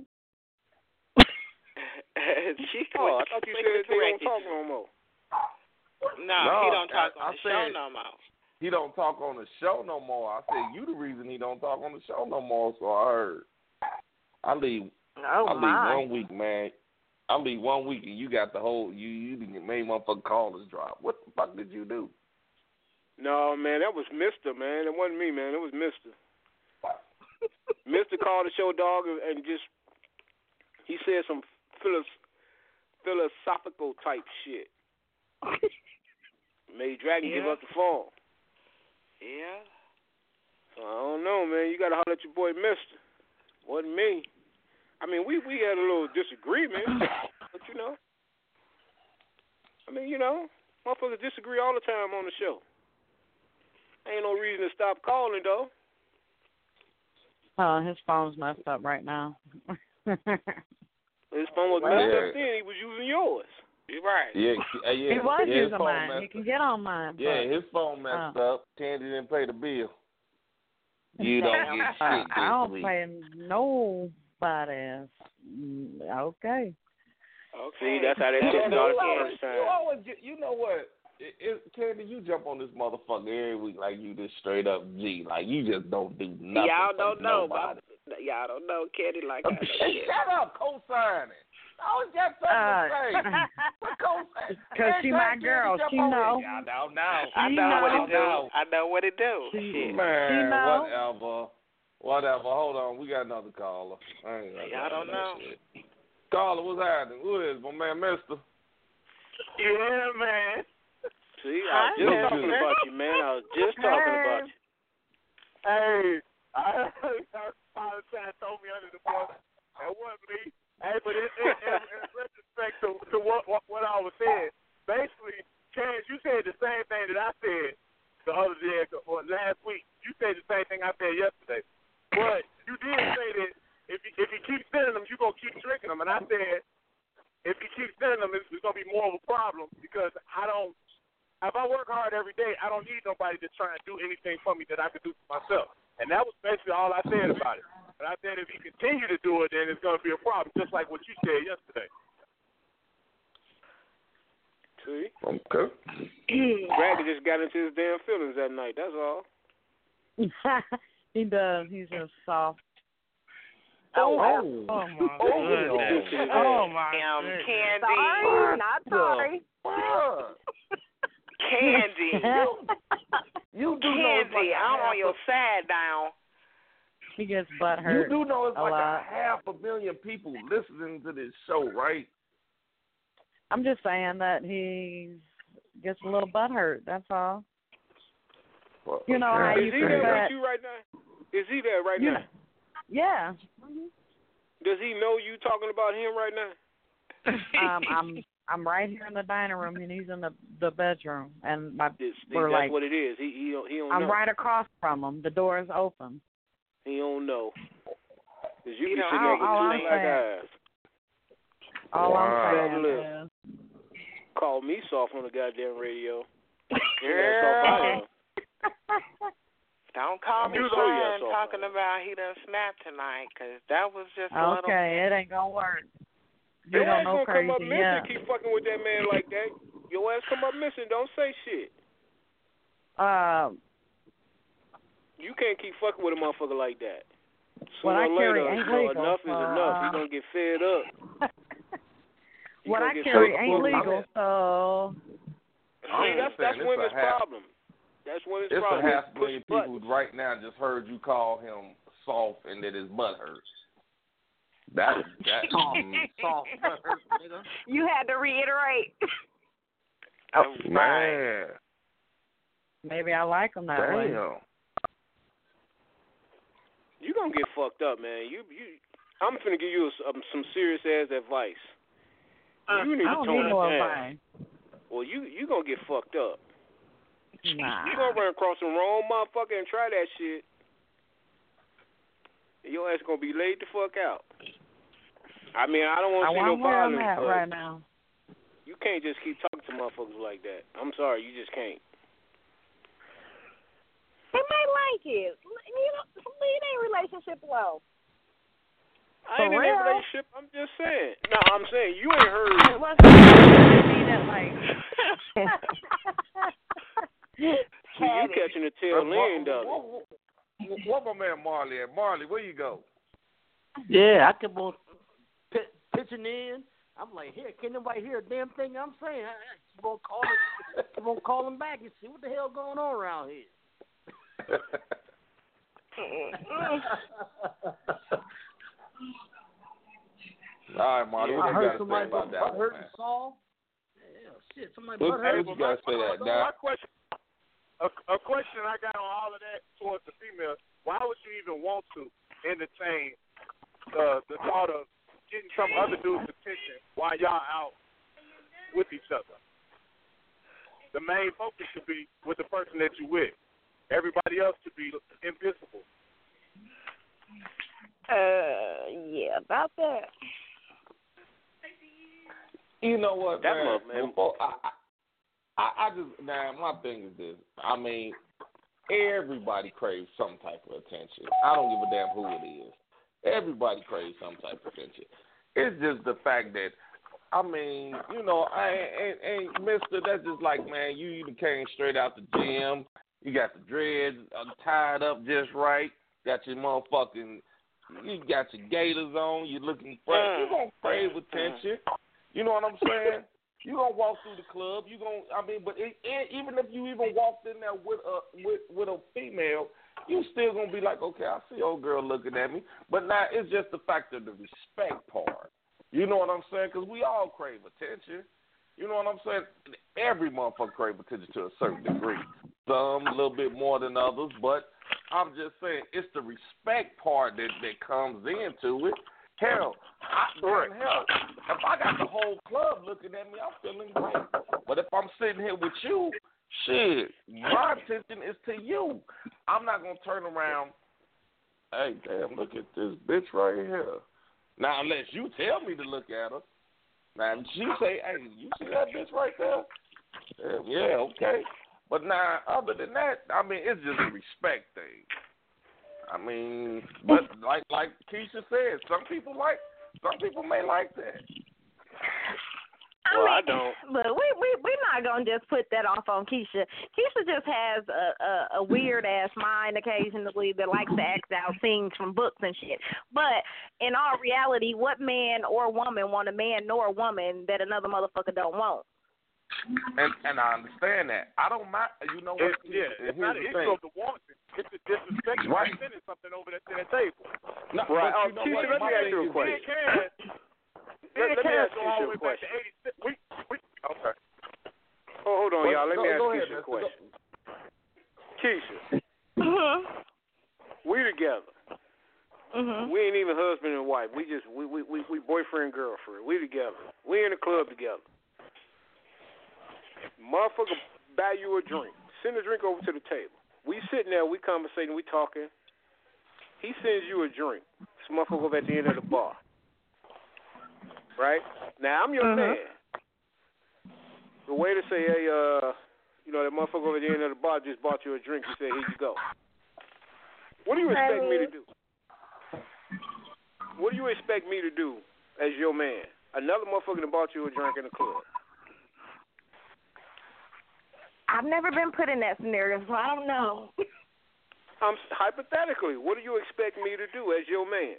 I thought you said they don't talk no more. No, he don't talk on the show no more. He don't talk on the show no more. I said you the reason he don't talk on the show no more. So I heard. I leave 1 week, man. I leave 1 week and you got the whole you made motherfucking callers drop. What the fuck did you do? No, man, that was Mister, man. It wasn't me, man. It was Mister. Mister called the show, dog, and just he said some philosophical type shit. Made Dragon give up the phone. Yeah. So I don't know, man. You gotta holler at your boy Mister. Wasn't me. I mean, we had a little disagreement, but you know. I mean, you know, motherfuckers disagree all the time on the show. Ain't no reason to stop calling, though. His phone's messed up right now. His phone was messed up then. He was using yours. You're right. Yeah. He was using mine. He can get on mine. Yeah, his phone messed up. Candy didn't pay the bill. You don't get shit this I don't week. pay nobody. Okay. See, that's how they took it all the first time. You know what? Candy, you jump on this motherfucker every week like you just straight up G. Like you just don't do nothing. Y'all don't know. Nobody. Y'all don't know Candy like I know. Hey, shut up, co-signing. I was just something to say. Because she my girl. She know. I don't know. I know what it do. I know what it do. Man, whatever. Hold on. We got another caller. Y'all don't know. Shit. Caller, what's happening? Who is my man, Mister? Yeah, man. See, I was just talking about you, man. I was just talking about you. Hey, I told me under the bus. That wasn't me. Hey, but in retrospect to what I was saying, basically, Chance, you said the same thing that I said the other day or last week. You said the same thing I said yesterday. But you did say that if you keep sending them, you're going to keep tricking them. And I said, if you keep sending them, it's going to be more of a problem because if I work hard every day, I don't need nobody to try and do anything for me that I could do for myself. And that was basically all I said about it. But I said if you continue to do it, then it's going to be a problem, just like what you said yesterday. See? Okay. Dragon just got into his damn feelings that night. That's all. He does. He's just soft. Oh my goodness. Oh my goodness. Candy. Sorry, not sorry. Candy. You do Candy, know it's like I'm on your side now. He gets butthurt. You do know it's like lot. 500,000 people listening to this show, right? I'm just saying that he gets a little butthurt. That's all. Well, you know how Is you he can there bet. with you right now? Is he there right now? Yeah. Does he know you talking about him right now? I'm right here in the dining room and he's in the bedroom and we're that's like what it is. He don't know. I'm right across from him. The door is open. He don't know. 'Cause you You be know, sitting there with all two I'm black saying- eyes. All Wow. I'm saying is Call me soft on the goddamn radio. Girl. Don't call me You know son you're talking about he done snapped tonight, because that was just a little... okay, it ain't gonna work. You Your don't ass know gonna come up crazy missing. yet. Keep fucking with that man like that. Your ass come up missing. Don't say shit. You can't keep fucking with a motherfucker like that. What I Sooner or carry later, ain't you know, legal. enough is enough. He gonna get fed up. What I get carry fucked ain't up. legal, so See, that's women's problem. That's women's It's problem. a 500,000 people right now just heard you call him soft and that his butt hurts. That soft butt hurts, nigga. You had to reiterate. Oh, Man. maybe I like him that way. Damn. You gonna get fucked up, man. I'm finna give you some serious ass advice. You need I to don't tone need it no down. advice. Well, you gonna get fucked up. Nah. You gonna run across some wrong motherfucker and try that shit. Your ass gonna be laid the fuck out. I mean, I don't want to see no where I'm violence, at but right now. you can't just keep talking to motherfuckers like that. I'm sorry, you just can't. They might like it. You know, leave their relationship alone. I ain't in For that real? relationship. I'm just saying. No, I'm saying you ain't heard. See, you catching the tail end of it. What my man Marley at? Marley, where you go? Yeah, I kept on pitching in. I'm like, here, can nobody hear a damn thing I'm saying? I keep on calling back and see what the hell going on around here. All right, Marty, what I you heard got to say somebody about that butt one, hurt man? and Saul. Yeah, shit, somebody What butt hurt. you got to say that, Doc? My question, a question I got on all of that towards the female, why would you even want to entertain the thought of getting some other dude's attention while y'all out with each other? The main focus should be with the person that you with. Everybody else should be invisible. Yeah, about that. You know what, That man? man. Before, I just, man, my thing is this. I mean, everybody craves some type of attention. I don't give a damn who it is. Everybody craves some type of attention. It's just the fact that, I mean, you know, mister, that's just like, man, you either came straight out the gym, you got the dreads tied up just right, got your motherfucking, you got your gaiters on, you're looking fresh. You're going to crave attention. You know what I'm saying? You're going to walk through the club. You're going to, I mean, but even if you even walked in there with a female, you still going to be like, okay, I see old girl looking at me. But now it's just the fact of the respect part. You know what I'm saying? Because we all crave attention. You know what I'm saying? Every motherfucker crave attention to a certain degree. Some a little bit more than others, but I'm just saying it's the respect part that comes into it. Hell, if I got the whole club looking at me, I'm feeling great. But if I'm sitting here with you, shit, my attention is to you. I'm not going to turn around, hey, damn, look at this bitch right here. Now, unless you tell me to look at her. Now, if she say, hey, you see that bitch right there? Yeah, okay. But now, other than that, I mean, it's just a respect thing. I mean, but like Keisha said, some people may like that. I don't. But we're not gonna just put that off on Keisha. Keisha just has a weird ass mind occasionally that likes to act out things from books and shit. But in all reality, what man or woman want a man nor a woman that another motherfucker don't want? And I understand that. I don't mind. You know what? It's not an issue of the wanting. It's the disrespect of sending something over that table. No, right. Keisha, let me ask you a question. Let me ask you a question. Okay. Oh, hold on, y'all. Let me ask Keisha a question. Keisha. We together. We ain't even husband and wife. We boyfriend, girlfriend. We together. We in the club together. Motherfucker buy you a drink. Send a drink over to the table. We sitting there, we conversating, we talking. He sends you a drink. This motherfucker over at the end of the bar. Right? Now, I'm your man. The way to say, hey, that motherfucker over at the end of the bar just bought you a drink. He said, here you go. What do you expect me to do? What do you expect me to do as your man? Another motherfucker that bought you a drink in the club. I've never been put in that scenario, so I don't know. Hypothetically, what do you expect me to do as your man?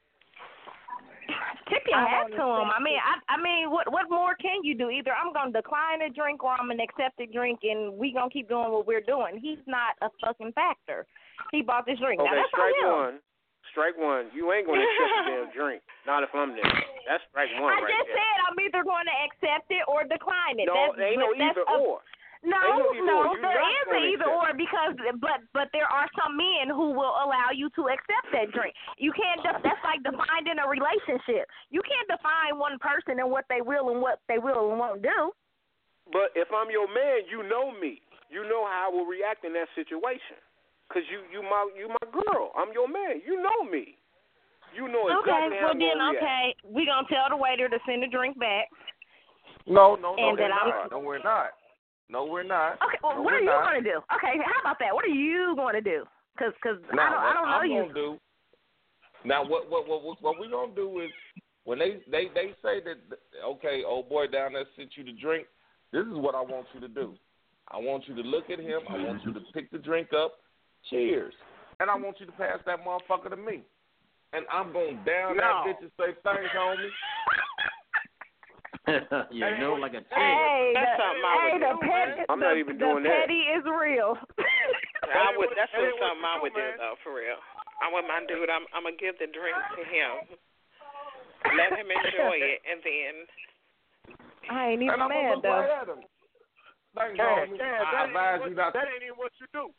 Tip your hat to him. I mean, what more can you do? Either I'm gonna decline a drink or I'm gonna accept a drink, and we gonna keep doing what we're doing. He's not a fucking factor. He bought this drink. Okay, now that's strike on him. one. Strike one. You ain't gonna accept the damn drink. Not if I'm there. That's strike one I right there. just said I'm either going to accept it or decline it. No, ain't no either or. No, there is an either or because, but there are some men who will allow you to accept that drink. You can't. That's like defined in a relationship. You can't define one person and what they will and what they will and won't do. But if I'm your man, you know me. You know how I will react in that situation. Cause you my girl. I'm your man. You know me. You know exactly how I'm gonna react. Okay, we gonna tell the waiter to send the drink back. No, we're not. No, we're not. No, we're not. Okay, well, what are you going to do? Okay, how about that? What are you going to do? Because I don't know you. Now, what we're going to do is when they say that, okay, old boy down there sent you the drink, this is what I want you to do. I want you to look at him. I want you to pick the drink up. Cheers. And I want you to pass that motherfucker to me. And I'm going down that bitch and say, thanks, homie. Like a hey, that's something I would do. I'm not even doing that. The petty is real. That's something I would do though, for real. I'm with my dude. I'm gonna give the drink to him, let him enjoy it, and then. I ain't even mad though. Thanks, homie. I advise you not. That ain't even what you do.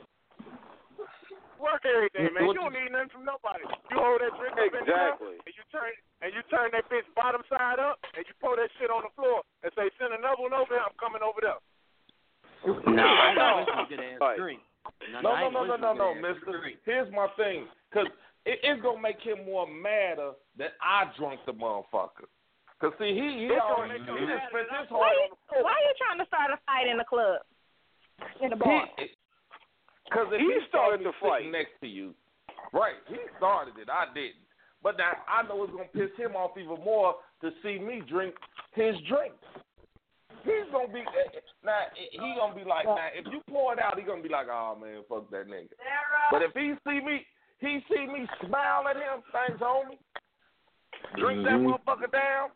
Work every day, man. You don't need nothing from nobody. You hold that drink up exactly, and you turn that bitch bottom side up, and you pour that shit on the floor, and say, "Send another one over there. I'm coming over there." No, I know. Good ass drink. No, mister. Here's my thing, because it's gonna make him more madder that I drunk the motherfucker. Cause see, he just spent his heart on the floor. Why are you trying to start a fight in the club, in the bar? Because if he started the fight next to you, right? He started it. I didn't. But now I know it's gonna piss him off even more to see me drink his drink. He's gonna be now. He gonna be like, now if you pour it out, he gonna be like, oh man, fuck that nigga. But if he see me smile at him, thanks, homie. Drink that motherfucker down.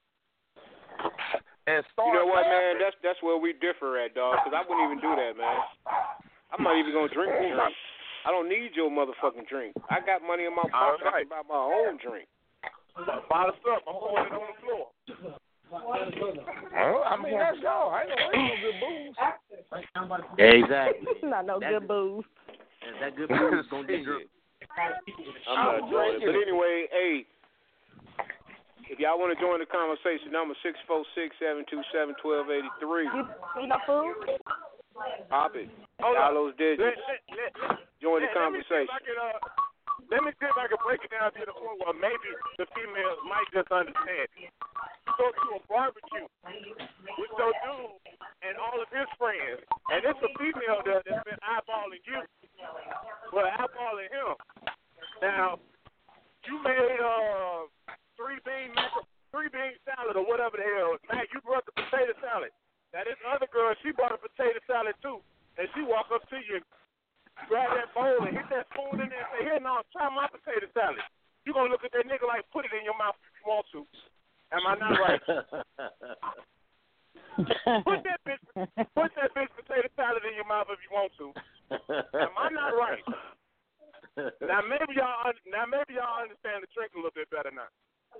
And start. You know what, man? That's where we differ at, dog. Because I wouldn't even do that, man. I'm not even gonna drink the drink. I don't need your motherfucking drink. I got money in my pocket. I can buy my own drink. Buy the stuff. I'm pouring it on the floor. I mean, that's y'all. I ain't no good booze. Exactly. Not no good booze. That good booze gonna get drunk. I'm not doing it. But anyway, hey, if y'all want to join the conversation, number 646-727-1283. You know food? Pop it. Dial those digits. Join the conversation. Let me see if I can break it down to the point where maybe the females might just understand. You go to a barbecue with your dude and all of his friends, and it's a female there that's been eyeballing you, but eyeballing him. Now, you made three bean salad or whatever the hell. Man, you brought the potato salad. Now this other girl, she bought a potato salad too, and she walk up to you, and grab that bowl and hit that spoon in there and say, "Here, now try my potato salad." You gonna look at that nigga like, put it in your mouth if you want to. Am I not right? Put that bitch potato salad in your mouth if you want to. Am I not right? Now maybe y'all understand the trick a little bit better now.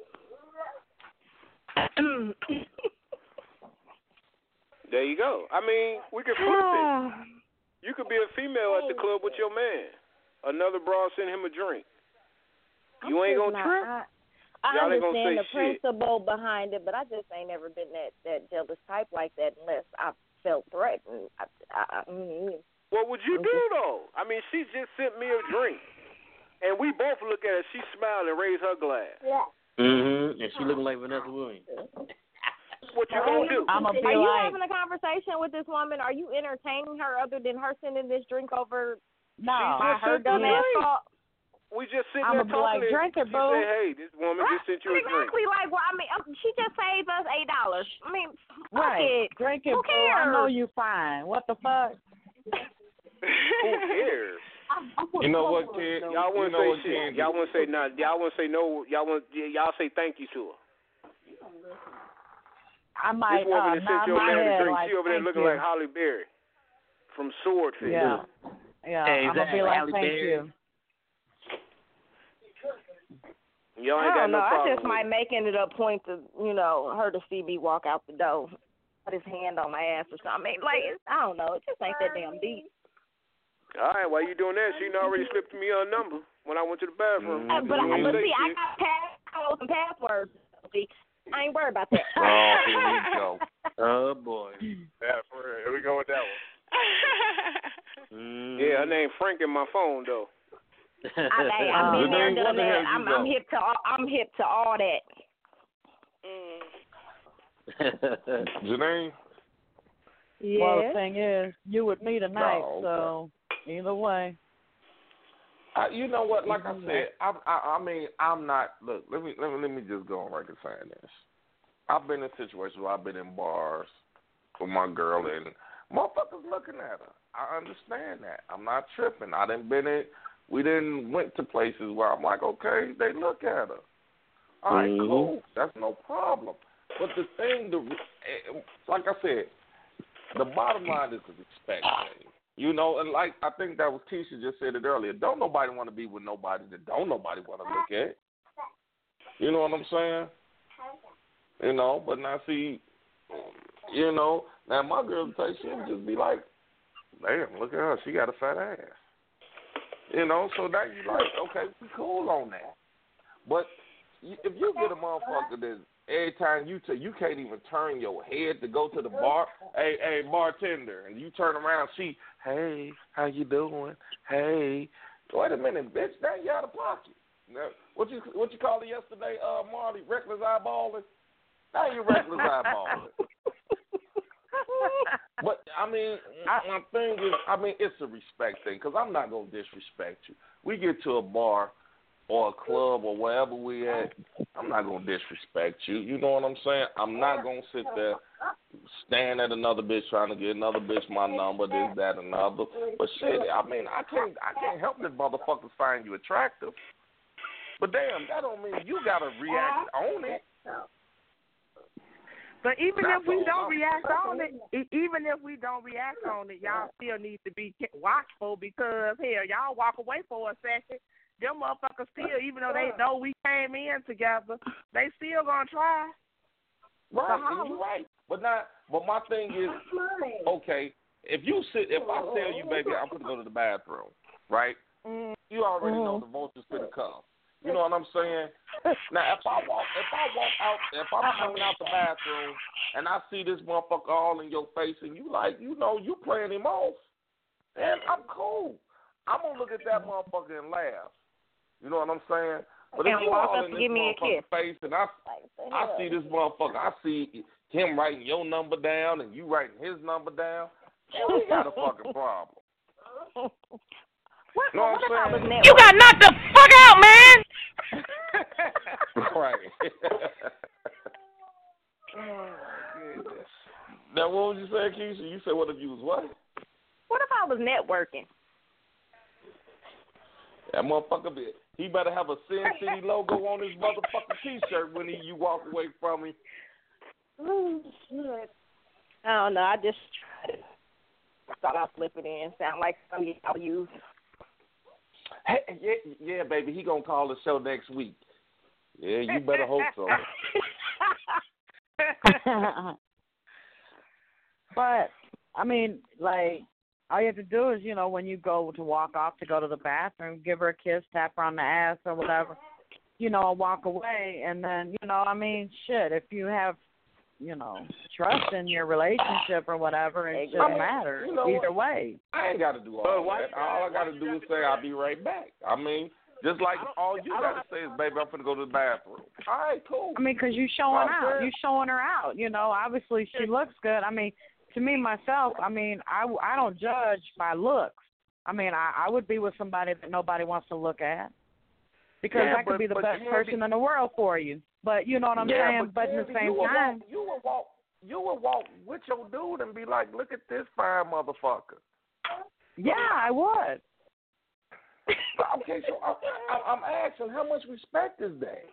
There you go. I mean, we could flip it. You could be a female at the club with your man. Another broad send him a drink. You ain't gonna trip. I Y'all ain't understand gonna the say shit. principle behind it, but I just ain't never been that jealous type like that unless I felt threatened. What would you do though? I mean, she just sent me a drink, and we both look at her. She smiled and raised her glass. Yeah. And she looking like Vanessa Williams. What you gonna do? Are you having a conversation with this woman? Are you entertaining her other than her sending this drink over? No, by her dumbass fault? We just sitting there talking. Like, drink it, she boo. said, "Hey, this woman just sent you a drink." Exactly. Like, well, I mean, she just saved us $8. I mean, fuck right. it. Drink it, Who boo. cares? I know you fine. What the fuck? Who cares? You know what, kid? Y'all wouldn't say shit. Y'all wouldn't say nothing. Y'all wouldn't say no. Y'all say thank you to her. I might this woman that sent your man a drink. Like, she over there looking like Holly Berry from Swordfish. Yeah. Yeah. Hey, I'm gonna be like, thank you. Y'all ain't I got don't know. no problem. I just might make it a point to, her to see me walk out the door, put his hand on my ass or something. Like, I don't know. It just ain't that damn deep. All right, while you doing that, she already slipped me her number when I went to the bathroom. But see, I got passcodes and passwords. See, I ain't worried about that. Oh, here we go. Oh boy. Yeah, for real. Here we go with that one. Yeah, her name Frank in my phone though. I've been there, done that. I'm hip to all that. Janine? Yeah. Well, the thing is, you with me tonight, okay. so either way. You know what? Like I said, I mean, I'm not. Look, let me just go on record saying this. I've been in situations where I've been in bars with my girl and motherfuckers looking at her. I understand that. I'm not tripping. We didn't went to places where I'm like, okay, they look at her. All right, cool. That's no problem. But the thing, like I said, the bottom line is the respect thing. And like I think that was Keisha just said it earlier. Don't nobody want to be with nobody that don't nobody want to look at. You know what I'm saying? But now see, now my girl she'll just be like, damn, look at her, she got a fat ass. So now you like, okay, we cool on that. But if you get a motherfucker that every time you can't even turn your head to go to the bar, hey, bartender, and you turn around, hey, how you doing? Hey, wait a minute, bitch, now you out of pocket. Now, what you call it yesterday, Marty? Reckless eyeballing? Now you reckless eyeballing. But, I mean, my thing is, it's a respect thing, because I'm not going to disrespect you. We get to a bar or a club or wherever we at, I'm not going to disrespect you. You know what I'm saying? I'm not going to sit there, stand at another bitch trying to get another bitch my number, this, that, another. But shit, I can't help that motherfuckers find you attractive. But damn, that don't mean you got to react on it. But even if we don't react on it, y'all still need to be watchful because, hell, y'all walk away for a second. Them motherfuckers still, even though they know we came in together, they still gonna try. Right, and you're right. But my thing is, okay, if I tell you, baby, I'm gonna go to the bathroom, right? You already know the vulture's gonna come. You know what I'm saying? Now, if I'm coming out the bathroom and I see this motherfucker all in your face and you you playing him off, then I'm cool. I'm gonna look at that motherfucker and laugh. You know what I'm saying? But if you all in this motherfucker's face and I see this motherfucker, I see him writing your number down and you writing his number down, then we got a fucking problem. What about the You got knocked the fuck out, man! Right. Oh, goodness. Now, what was you saying, Keisha? You said what if you was what? What if I was networking? That motherfucker, he better have a Sin City logo on his motherfucking T-shirt when you walk away from him. Oh, shit. I don't know. I just thought I'd slip it in. Sound like something I'll use. Hey, yeah, baby. He gonna call the show next week. Yeah, you better hope so. But I mean, like, all you have to do is, you know, when you go to walk off to go to the bathroom, give her a kiss, tap her on the ass or whatever, you know, and walk away. And then, you know, I mean, shit, if you have, you know, trust in your relationship or whatever, it shouldn't matter either way. I ain't got to do all that. All I got to do is say I'll be right back. I mean, just like all you got to say is, baby, I'm finna go to the bathroom. All right, cool. I mean, because you're showing out. You're showing her out. You know, obviously she looks good. I mean, to me, myself, I mean, I don't judge by looks. I mean, I would be with somebody that nobody wants to look at because that could be the best person in the world for you. But you know what I'm saying? But in the same time. You would walk with your dude and be like, look at this fine motherfucker. Yeah, I would. Okay, so I'm asking, how much respect is that?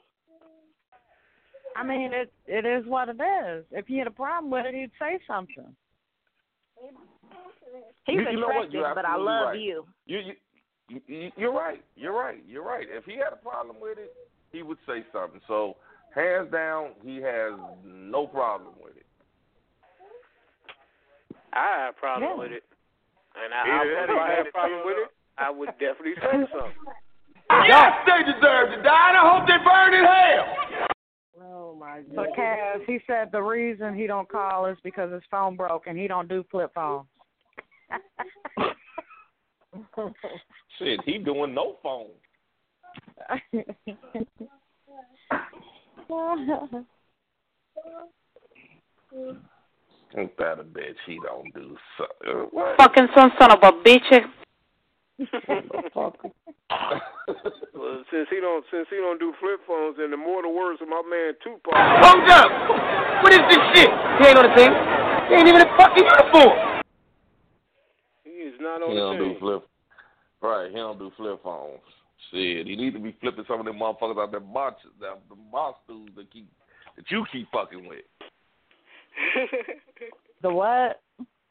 I mean, it is what it is. If he had a problem with it, he'd say something. He's attractive, but I love you. You're right. If he had a problem with it, he would say something. So, hands down, he has no problem with it. I have a problem with it. And if I had a problem with it, I would definitely say something. Yes, they deserve to die, and I hope they burn in hell. Oh, my God. But Cass, he said the reason he don't call is because his phone broke, and he don't do flip phones. Shit, he doing no phone. Ain't that a bitch? He don't do so. Fucking son of a bitch. Well, since he don't do flip phones, and the more the words of my man Tupac. Hold up! What is this shit? He ain't on the team. He ain't even in fucking uniform. He is not on He the don't team. do flip. Right, he don't do flip phones. Shit, he need to be flipping some of them motherfuckers out there, the monsters that you keep fucking with. The what?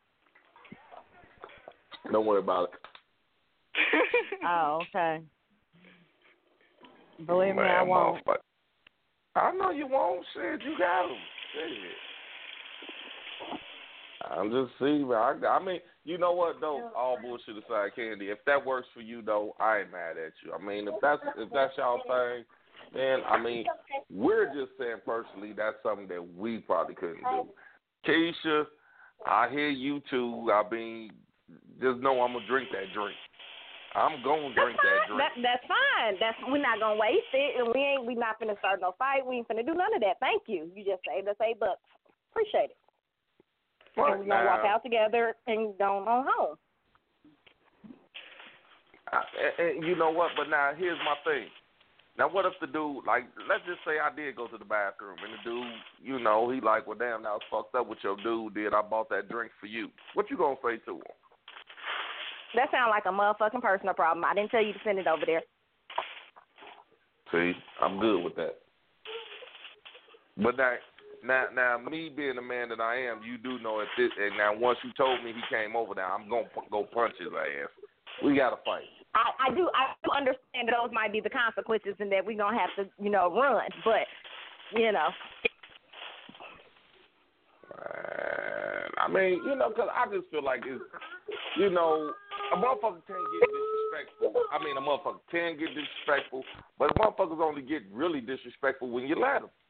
Don't worry about it. Oh, okay. Believe me, I won't. I know you won't. Shit, you got him. Shit. I'm just seeing. I mean, you know what though? All bullshit aside, Candy. If that works for you though, I ain't mad at you. I mean, if that's y'all thing, then I mean, we're just saying personally that's something that we probably couldn't do. Keisha, I hear you too. I mean, just know I'm gonna drink that drink. I'm gonna drink that drink. That's fine. We're not gonna waste it, and we not finna start no fight. We ain't finna do none of that. Thank you. You just saved us $8. Appreciate it. Right, and we're gonna walk out together and go on home. And you know what? But now here's my thing. Now what if the dude, like, let's just say I did go to the bathroom and the dude, you know, he like, well, damn, that was fucked up what your dude did. I bought that drink for you. What you gonna say to him? That sounds like a motherfucking personal problem. I didn't tell you to send it over there. See, I'm good with that. But now, me being the man that I am, you do know at this. And now, once you told me he came over there, I'm gonna go punch his ass. We gotta fight. I do understand that those might be the consequences, and that we're gonna have to, run. But, I mean, because I just feel like it's, a motherfucker can't get disrespectful. I mean, a motherfucker can get disrespectful, but motherfuckers only get really disrespectful when you let them.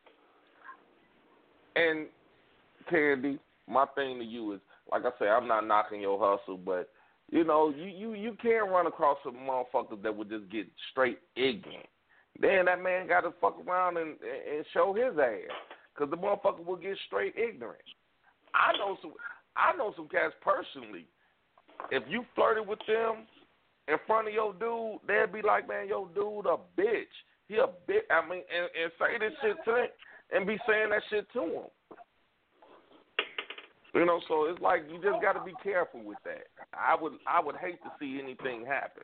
And, Candy, my thing to you is, like I say, I'm not knocking your hustle, but, you can't run across some motherfuckers that would just get straight ignorant. Then that man got to fuck around and show his ass, because the motherfucker will get straight ignorant. I know some cats personally. If you flirted with them in front of your dude, they'd be like, man, your dude a bitch. He a bitch. I mean, and say this shit to him and be saying that shit to him. You know, so it's like you just got to be careful with that. I would hate to see anything happen.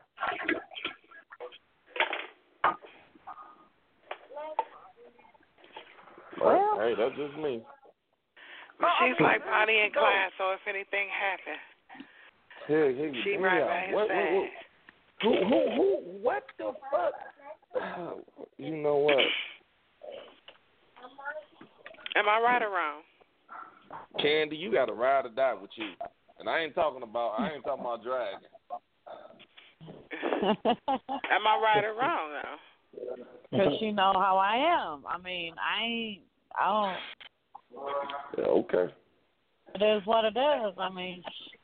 Well, hey, that's just me. She's like Bonnie and Clyde, so if anything happened, she right by his side. What the fuck? You know what? Am I right or wrong? Candy, you got to ride or die with you. And I ain't talking about dragging. Am I right or wrong, though? Because you know how I am. I mean, I don't. Yeah, okay. It is what it is. I mean.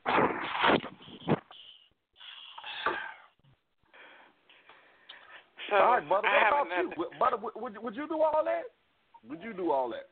So, all right, Butter, I what have about another. you? Butter, would you do all that? Would you do all that?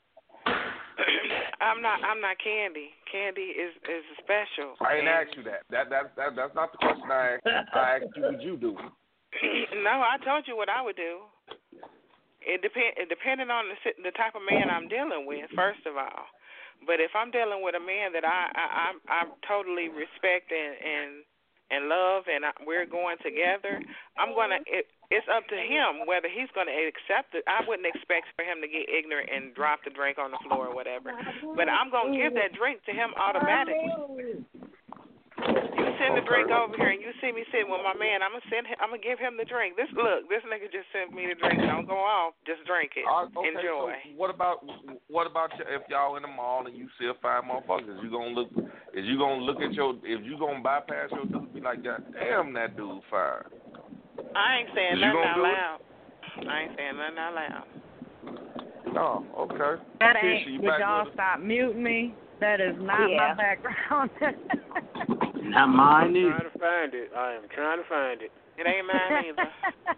I'm not Candy. Candy is special. I didn't ask you that. That's not the question I asked. I asked you, would you do it? No, I told you what I would do. It depending on the type of man I'm dealing with, first of all. But if I'm dealing with a man that I totally respect and love, and we're going together, it's up to him whether he's going to accept it. I wouldn't expect for him to get ignorant and drop the drink on the floor or whatever. But I'm going to give that drink to him automatically. You send the drink over here, and you see me sitting with my man. I'm gonna give him the drink. This nigga just sent me the drink. Don't go off. Just drink it. Okay, enjoy. So what about if y'all in the mall and you see a fine motherfucker? Is you gonna look at if you gonna bypass your dude? Be like, God damn, that dude fine. I ain't saying nothing out loud. I ain't saying nothing out loud. Oh, okay. That ain't. Would y'all stop muting me? That is not my background. Not mine either. I'm trying to find it. I am trying to find it. It ain't mine either.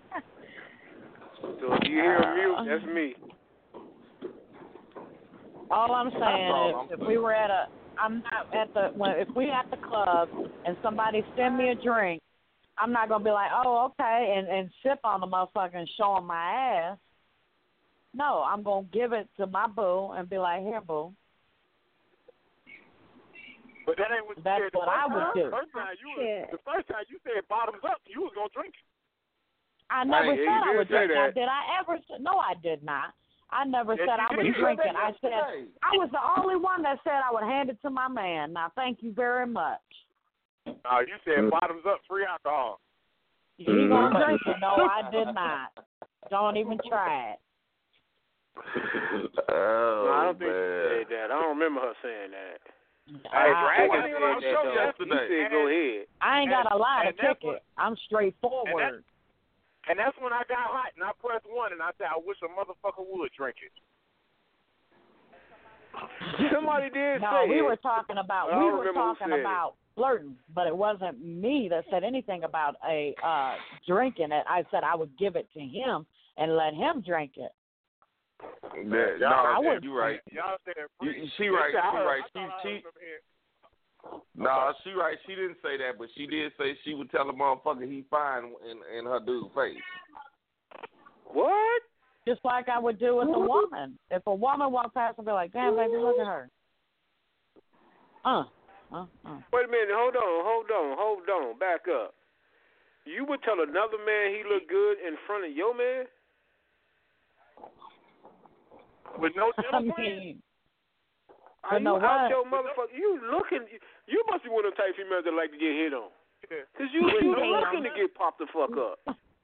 So if you hear a mute, that's me. All I'm saying is, if we were if we at the club and somebody send me a drink, I'm not gonna be like, oh, okay, and sip on the motherfucker and show him my ass. No, I'm gonna give it to my boo and be like, here, boo. But that ain't what you That's said. what I would do. The first time you said bottoms up, you was gonna drink it. I never said I would drink it. Did I ever? No, I did not. I never said I would drink it. I said I was the only one that said I would hand it to my man. Now, thank you very much. Oh, you said bottoms up, free alcohol. You gonna drink it? No, I did not. Don't even try it. Oh, no, I don't think she said that. I don't remember her saying that. Dragon said that yesterday. He said, go ahead. I ain't got a lie to kick it. I'm straightforward. And that's when I got hot and I pressed one and I said, I wish a motherfucker would drink it. Somebody did no, say we it. were talking about flirting, but it wasn't me that said anything about a drinking it. I said I would give it to him and let him drink it. You're right. She right. She right. She didn't say that, but she did say she would tell a motherfucker he fine in her dude's face. What? Just like I would do with a woman. If a woman walked past, I'd be like, damn, baby, look at her. Wait a minute. Hold on. Back up. You would tell another man he looked good in front of your man? With no Are you out your motherfucker? You must be one of them type females that like to get hit on. Because you looking to get popped the fuck up.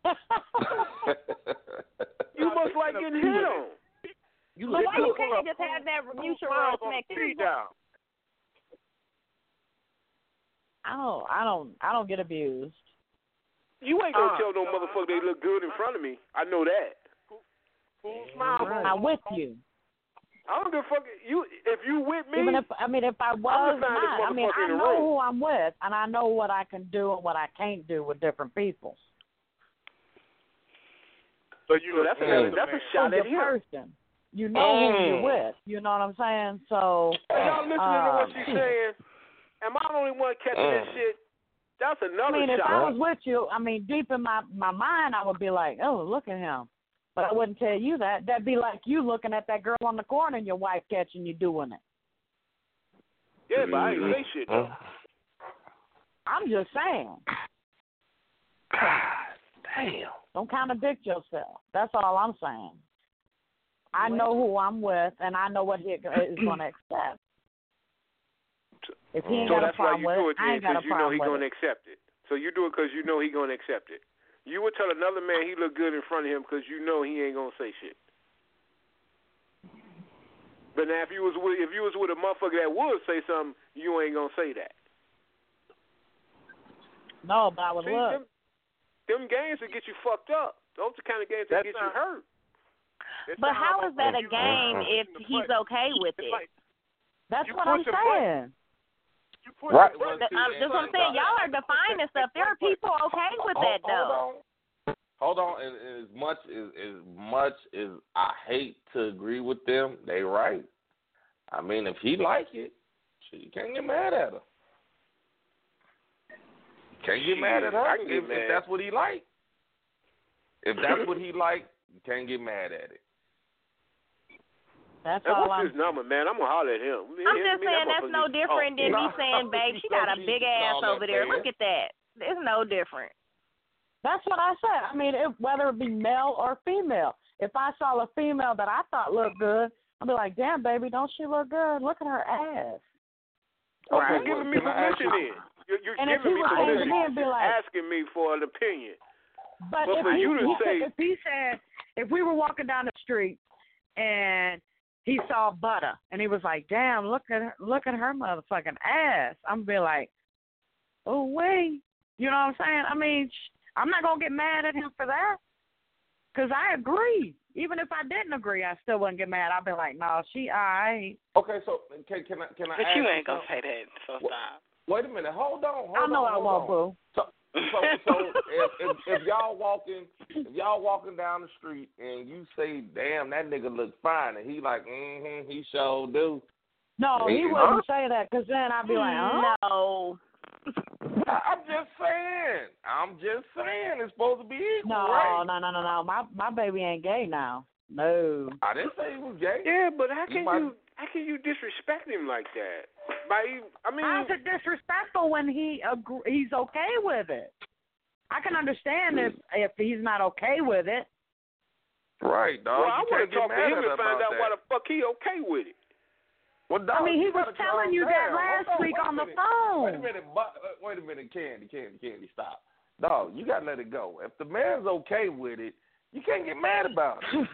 You must like getting hit on. Why you can't just have that mutual respect? I don't get abused. You ain't gonna tell no motherfucker they look good in front of me. I know that. I'm with you. I don't give a fuck. If you with me, even if I was not, I know who I'm with, and I know what I can do and what I can't do with different people. So that's a shot at him. Person. You know who you're with. You know what I'm saying? So y'all listening to what she's saying? Am I the only one catching this shit? That's another shot. If I was with you, deep in my mind, I would be like, oh, look at him. But I wouldn't tell you that. That'd be like you looking at that girl on the corner and your wife catching you doing it. Yeah, but I ain't say shit though. I'm just saying. God damn. Don't contradict yourself. That's all I'm saying. I know who I'm with, and I know what he is going to accept. If he ain't got a problem with it, I ain't got a problem with it. So that's why you do it, because you know he's going to accept it. So you do it because you know he's going to accept it. You would tell another man he look good in front of him because you know he ain't going to say shit. But now if you was with a motherfucker that would say something, you ain't going to say that. No, but I would look. Them games that get you fucked up. Those are the kind of games that get you hurt. But how is that a game if he's okay with it? That's what I'm saying. Right. That's what I'm saying. Y'all are defining stuff. There are people okay with that, though. Hold on. As much as I hate to agree with them, they right. I mean, if he like it, you can't get mad at her. Can't get mad at her if that's what he like. If that's what he like, you can't get mad at it. That's all what's his number, man? I'm gonna holler at him. I'm just saying that's no different than me saying, babe, she got a big ass over there. Look at that. It's no different. That's what I said. I mean, whether it be male or female. If I saw a female that I thought looked good, I'd be like, damn, baby, don't she look good? Look at her ass. Okay, you're giving me permission then. You're giving me permission, asking me for an opinion. But if we were walking down the street and he saw butter and he was like, damn, look at her motherfucking ass, I'm be like, oh wait, you know what I'm saying? I mean, I'm not gonna get mad at him for that, because I agree. Even if I didn't agree, I still wouldn't get mad. I'd be like, no, I ain't. Okay, so can I? But you ain't gonna say that, so stop. Wait a minute, hold on. I know I won't, boo. So if y'all walking down the street and you say, damn, that nigga look fine, and he like, he sure do. No, he wouldn't say that, because then I'd be like, no. I'm just saying. It's supposed to be equal, right? No. My baby ain't gay now. No. I didn't say he was gay. Yeah, but how can you disrespect him like that? How's it disrespectful when he's okay with it? I can understand if he's not okay with it. Right, dog. Well, I want to talk to him and find out why the fuck he okay with it. Well, dog, I mean, he was telling you that last week on the phone. Wait a minute, Candy, stop. Dog, you got to let it go. If the man's okay with it, you can't get mad about it.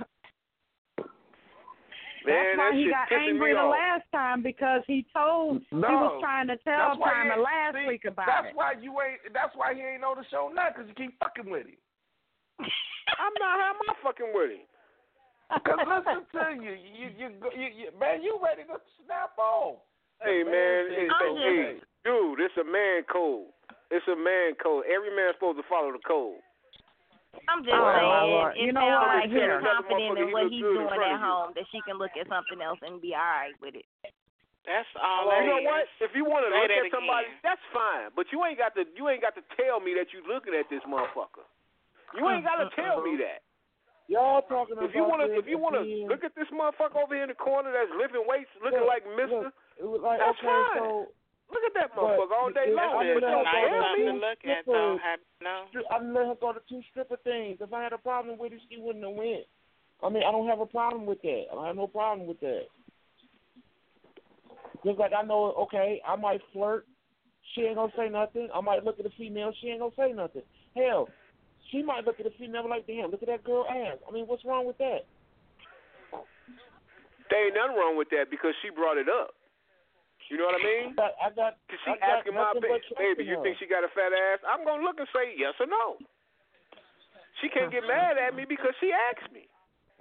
That's why he got angry the last time, because he was trying to tell Timer last week about it. That's why he ain't on the show now, because you keep fucking with him. I'm not having my fucking with him. Because listen to you, man, you ready to snap off. Hey, man, dude, it's a man code. It's a man code. Every man's supposed to follow the code. I'm just saying, it sounds like he's confident in what he's doing at home, that she can look at something else and be all right with it. That's all. You know what? If you want to look at somebody, that's fine. But you ain't got to tell me that you looking at this motherfucker. You ain't got to tell me that. Y'all talking about if you want to look at this motherfucker over here in the corner that's lifting weights, looking like Mister. That's fine. So, look at that motherfucker all day long. But don't tell me. I let her go to 2 stripper things. If I had a problem with it, she wouldn't have went. I mean, I don't have a problem with that. I have no problem with that. Just like I know, okay, I might flirt. She ain't gonna say nothing. I might look at a female. She ain't gonna say nothing. Hell, she might look at a female like, damn, look at that girl ass. I mean, what's wrong with that? There ain't nothing wrong with that because she brought it up. You know what I mean? She asking my baby, you think she got a fat ass? I'm going to look and say yes or no. She can't get mad at me because she asked me.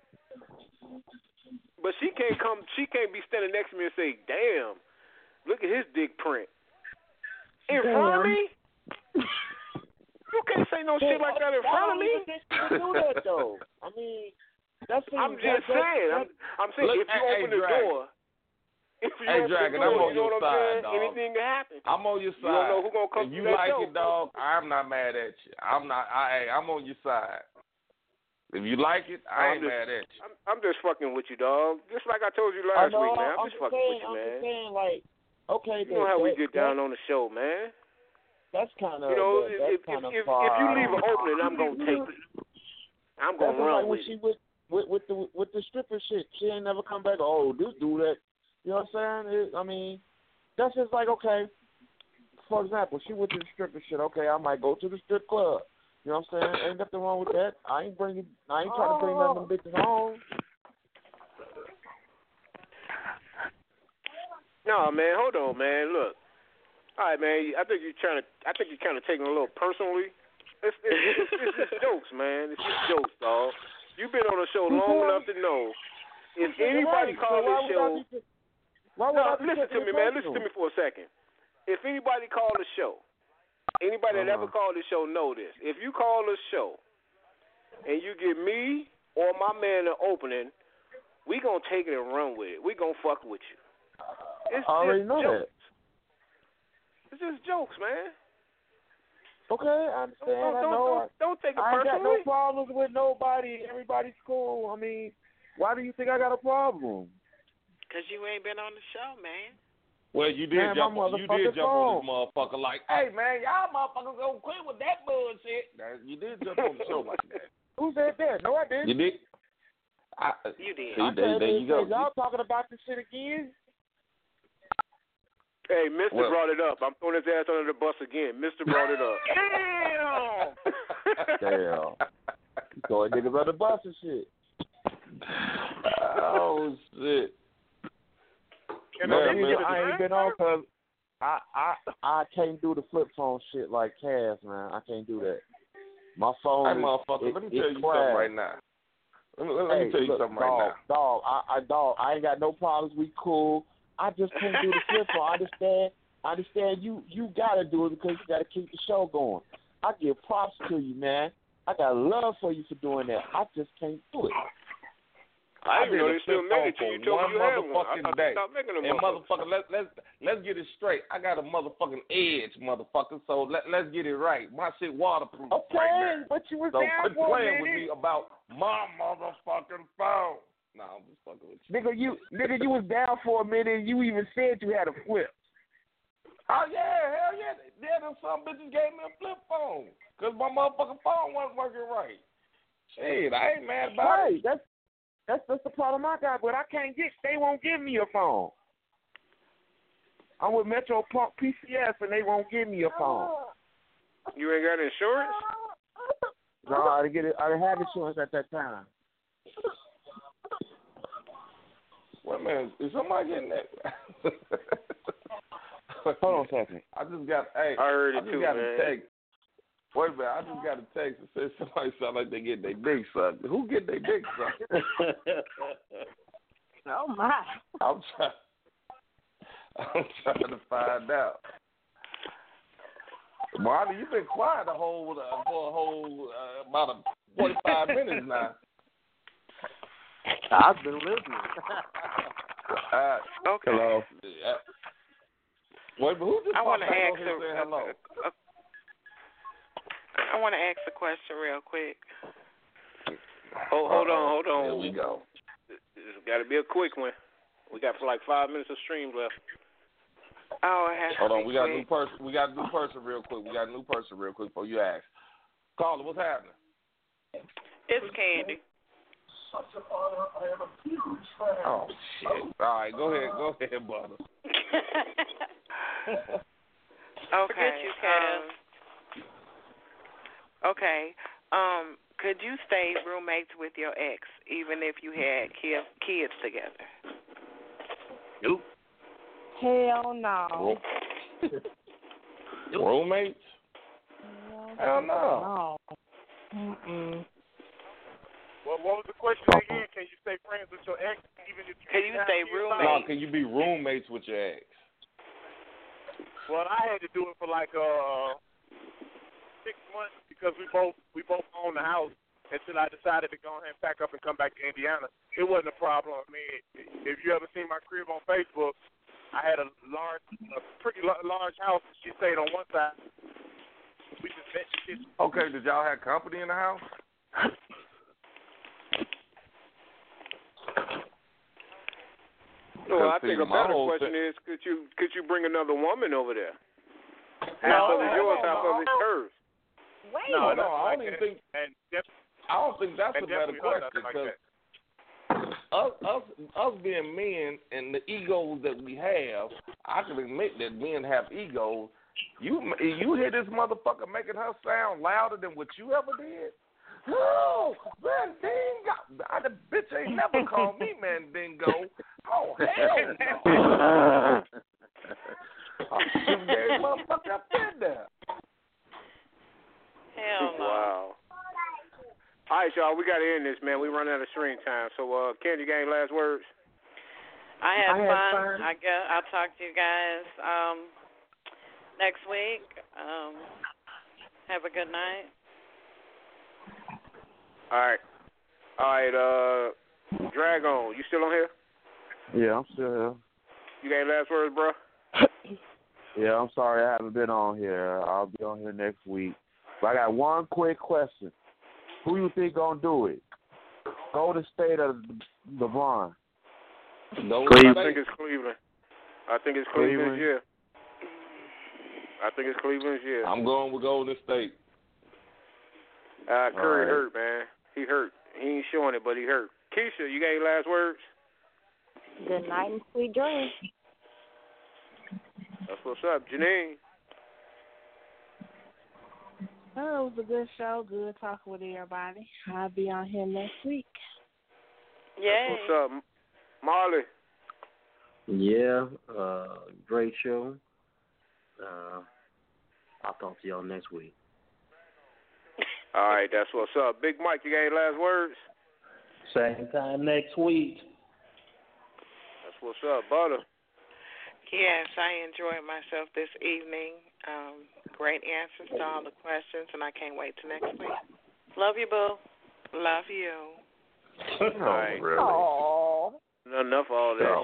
But she can't be standing next to me and say, damn, look at his dick print. In front of me? You can't say no shit like that in front of me. Do that though. I mean, I'm just saying. I'm saying if you open the door, Dragon, I'm on your side, dog. Anything can happen. I'm on your side. You don't know who's gonna come if you through like that it, dog, I'm not mad at you. I'm on your side. If you like it, I ain't mad at you. I'm just fucking with you, dog. Just like I told you last week, man. I'm just fucking with you, man. I'm just saying, like, Okay, you know how we get down on the show, man. That's kind of, you know, if you leave an opening, I'm gonna take it. I'm gonna run like with it. With the stripper shit. She ain't never come back. Oh, this dude that. You know what I'm saying? I mean, that's just like, okay. For example, she went to the stripper shit. Okay, I might go to the strip club. You know what I'm saying? Ain't nothing wrong with that. I ain't trying to bring none of them bitches home. No, man, hold on, man. Look. All right, man. I think you're kind of taking it a little personally. It's just jokes, man. It's just jokes, dog. You've been on the show long enough to know if anybody called this show. Listen to me, man. Listen to me for a second. If anybody called the show, anybody that ever called the show know this. If you call the show and you give me or my man an opening, we gonna take it and run with it. We gonna fuck with you. It's I already just know jokes. that. It's just jokes, man. Okay, I understand. Don't take it I ain't got personally. no problems with nobody. Everybody's cool. I mean, why do you think I got a problem? Because you ain't been on the show, man. Well, you did jump on this motherfucker like, hey, man, y'all motherfuckers gonna quit with that bullshit. You did jump on the show like that. Who said that? No, I didn't. You did? You did. See, there you go. Y'all talking about this shit again? Hey, Mister brought it up. I'm throwing his ass under the bus again. Mister brought it up. Damn. You throwing niggas under the bus and shit. Oh, shit. I ain't been on because I can't do the flip phone shit like Cass, man. I can't do that. My phone hey, motherfucker, let me tell you something right now. Let me tell you something right now. Dog, I ain't got no problems. We cool. I just can't do the flip phone. I understand you gotta do it because you gotta keep the show going. I give props to you, man. I got love for you for doing that. I just can't do it. I didn't know they still make it till you told me you had one. I thought they stopped making them. And motherfucker, let's get it straight. I got a motherfucking edge, motherfucker. So let's get it right. My shit waterproof. Okay, right now. but you was so down quit for a playing minute. with me about my motherfucking phone. Nah, I'm just fucking with you. Nigga, you was down for a minute and you even said you had a flip. Oh, yeah, hell yeah. Then some bitches gave me a flip phone because my motherfucking phone wasn't working right. Shit, I ain't mad about it. That's the problem I got, but they won't give me a phone. I'm with Metro PCS and they won't give me a phone. You ain't got insurance? No, I didn't have insurance at that time. Wait a minute, is somebody getting that? Hold on a second. I just got a text. Wait a minute, I just got a text that says somebody sound like they get their dick sucked. Who get their dick sucked? Oh my! I'm trying to find out. Marty, you've been quiet for a whole about 45 minutes now. I've been listening. Okay. Hello. Wait, but who just I want to hello? I want to ask a question real quick. Hold on. Here we go. It's got to be a quick one. We got like 5 minutes of stream left. Oh, it has Hold to on, be we got quick. a new person. We got a new person real quick before you ask. Caller, what's happening? It's Candy. Oh shit! All right, go ahead, brother. Okay. Okay. Could you stay roommates with your ex even if you had kids together? Nope. Hell no. Roommates? Hell no. Mm-mm. Well, what was the question again? Can you stay friends with your ex even if you Can you stay roommates? No, can you be roommates with your ex? Well, I had to do it for like 6 months because we both owned the house until I decided to go ahead and pack up and come back to Indiana. It wasn't a problem. I mean, if you ever seen my crib on Facebook, I had a pretty large house. She stayed on one side. We just met the kitchen. Okay, did y'all have company in the house? Well, I think a better question is, could you bring another woman over there? Half of it yours, half of it hers. Wait. No, I don't even think. I don't think that's a better question because us being men and the egos that we have, I can admit that men have egos. You hear this motherfucker making her sound louder than what you ever did? Oh, Mandingo! The bitch ain't never called me Mandingo. Oh, hell no. I'm just that motherfucker up in there. Hell no. Wow. All right, y'all, we got to end this, man. We run out of stream time. So, Candy Gang, last words? I had fun. I'll talk to you guys next week. Have a good night. All right, Dragon, you still on here? Yeah, I'm still here. You got any last words, bro? Yeah, I'm sorry I haven't been on here. I'll be on here next week. But I got one quick question. Who you think gonna do it? Golden State or LeBron? Cleveland. I think it's Cleveland. I think it's Cleveland's year. I'm going with Golden State. Curry hurt, man. He hurt. He ain't showing it, but he hurt. Keisha, you got any last words? Good night and sweet dreams. That's what's up. Janine. Oh, it was a good show. Good talking with everybody. I'll be on here next week. Yay. What's up, Marley? Yeah, great show. I'll talk to y'all next week. All right, that's what's up. Big Mike, you got any last words? Same time next week. That's what's up. Butter. Yes, I enjoyed myself this evening. Great answers to all the questions, and I can't wait till next week. Love you, boo. Love you. All right. Really? Aww. Enough of all that. Oh,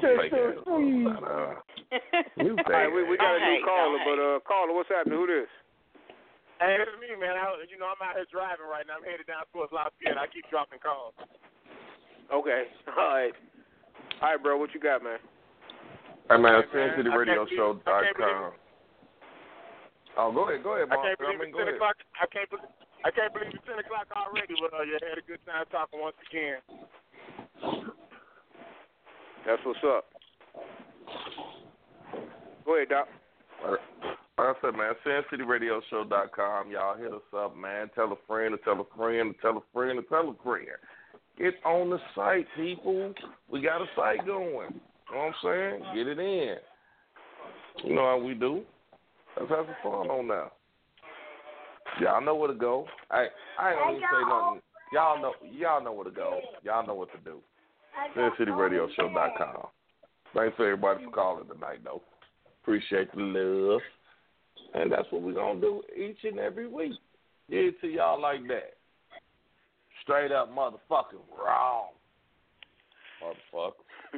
All right, we got a new caller, but caller, what's happening? Who this? Hey, it's me, man. I'm out here driving right now. I'm headed down towards Lafayette. I keep dropping calls. Okay. All right, bro. What you got, man? Hey, man, SinCityRadioShow.com. Oh, go ahead, Mark. I can't believe it's 10 o'clock already, but you had a good time talking once again. That's what's up. Go ahead, Doc. Like I said, man, SinCityRadioShow.com. Y'all hit us up, man. Tell a friend to tell a friend to tell a friend to tell a friend. Get on the site, people. We got a site going. You know what I'm saying? Get it in. You know how we do. Let's have some fun on now. Y'all know where to go. I ain't gonna even say nothing. Y'all know where to go. Y'all know what to do. SinCityRadioShow.com. Thanks for everybody for calling tonight, though. Appreciate the love. And that's what we're going to do each and every week. Give it to y'all like that. Straight up motherfucking wrong. Motherfucker.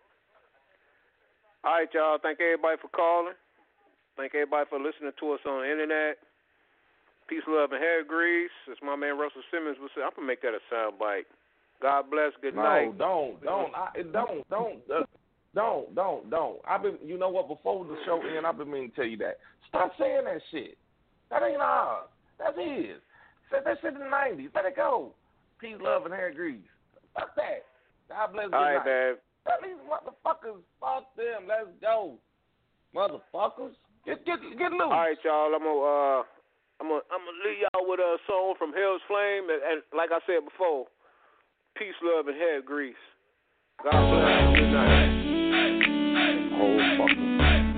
All right, y'all. Thank everybody for calling. Thank everybody for listening to us on the internet. Peace, love, and hair grease. As my man Russell Simmons would say, I'm going to make that a sound bite. God bless. Good night. No, don't. I've been, you know what, before the show ended, I've been meaning to tell you that. Stop saying that shit. That ain't ours. That's his. Said that shit in the 90s. Let it go. Peace, love, and hair grease. Fuck that. God bless. Good All right, night. man. Tell these motherfuckers, fuck them. Let's go. Motherfuckers. Get loose. All right, y'all. I'm gonna leave y'all with a song from Hell's Flame, and like I said before, peace, love, and hair grease. God bless. Good night. Oh, fucking.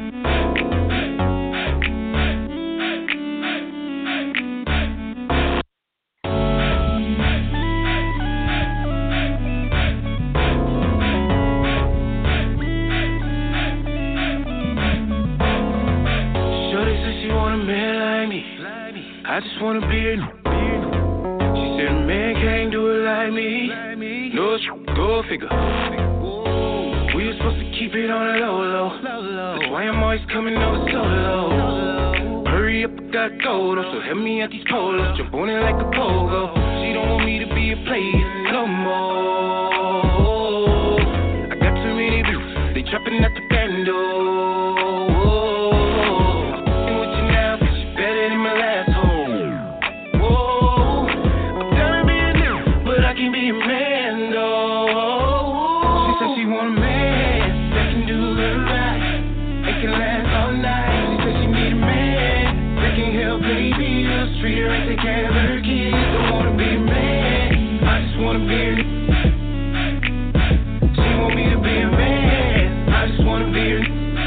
I just wanna be in. She said a man can't do it like me. No, go figure. We were supposed to keep it on the low. That's why I'm always coming over solo. Hurry up, I got gold, so help me out these polos. Jump on it like a pogo. She don't want me to be a player no more. I got too many views. They trapping at the bando. I'm with you now, cause you're better than my last home. Whoa, I'm done being new, but I can be a man, though. She said she want a man that can do her right, and can last all night. She said she need a man that can help pay bills, treat her and take care of her kids. Don't wanna be a man, I just wanna be a She want me to be a man, I just wanna be a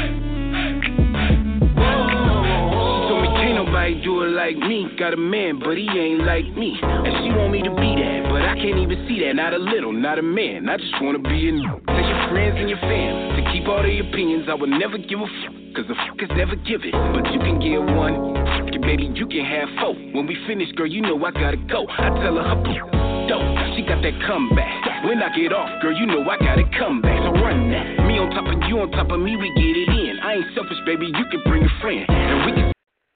Whoa. She told me can't nobody do it like me. Got a man, but he ain't like me. And she want me to be that, but I can't even see that. Not a little, not a man, I just wanna be a Take your friends and your fam to keep all their opinions. I would never give a cause the is never give it. But you can get one, baby, you can have four. When we finish, girl, you know I gotta go. I tell her dope, she got that comeback. When I get off, girl, you know I gotta come back. So run that. Me on top of you, on top of me, we get it in. I ain't selfish, baby, you can bring a friend. And we can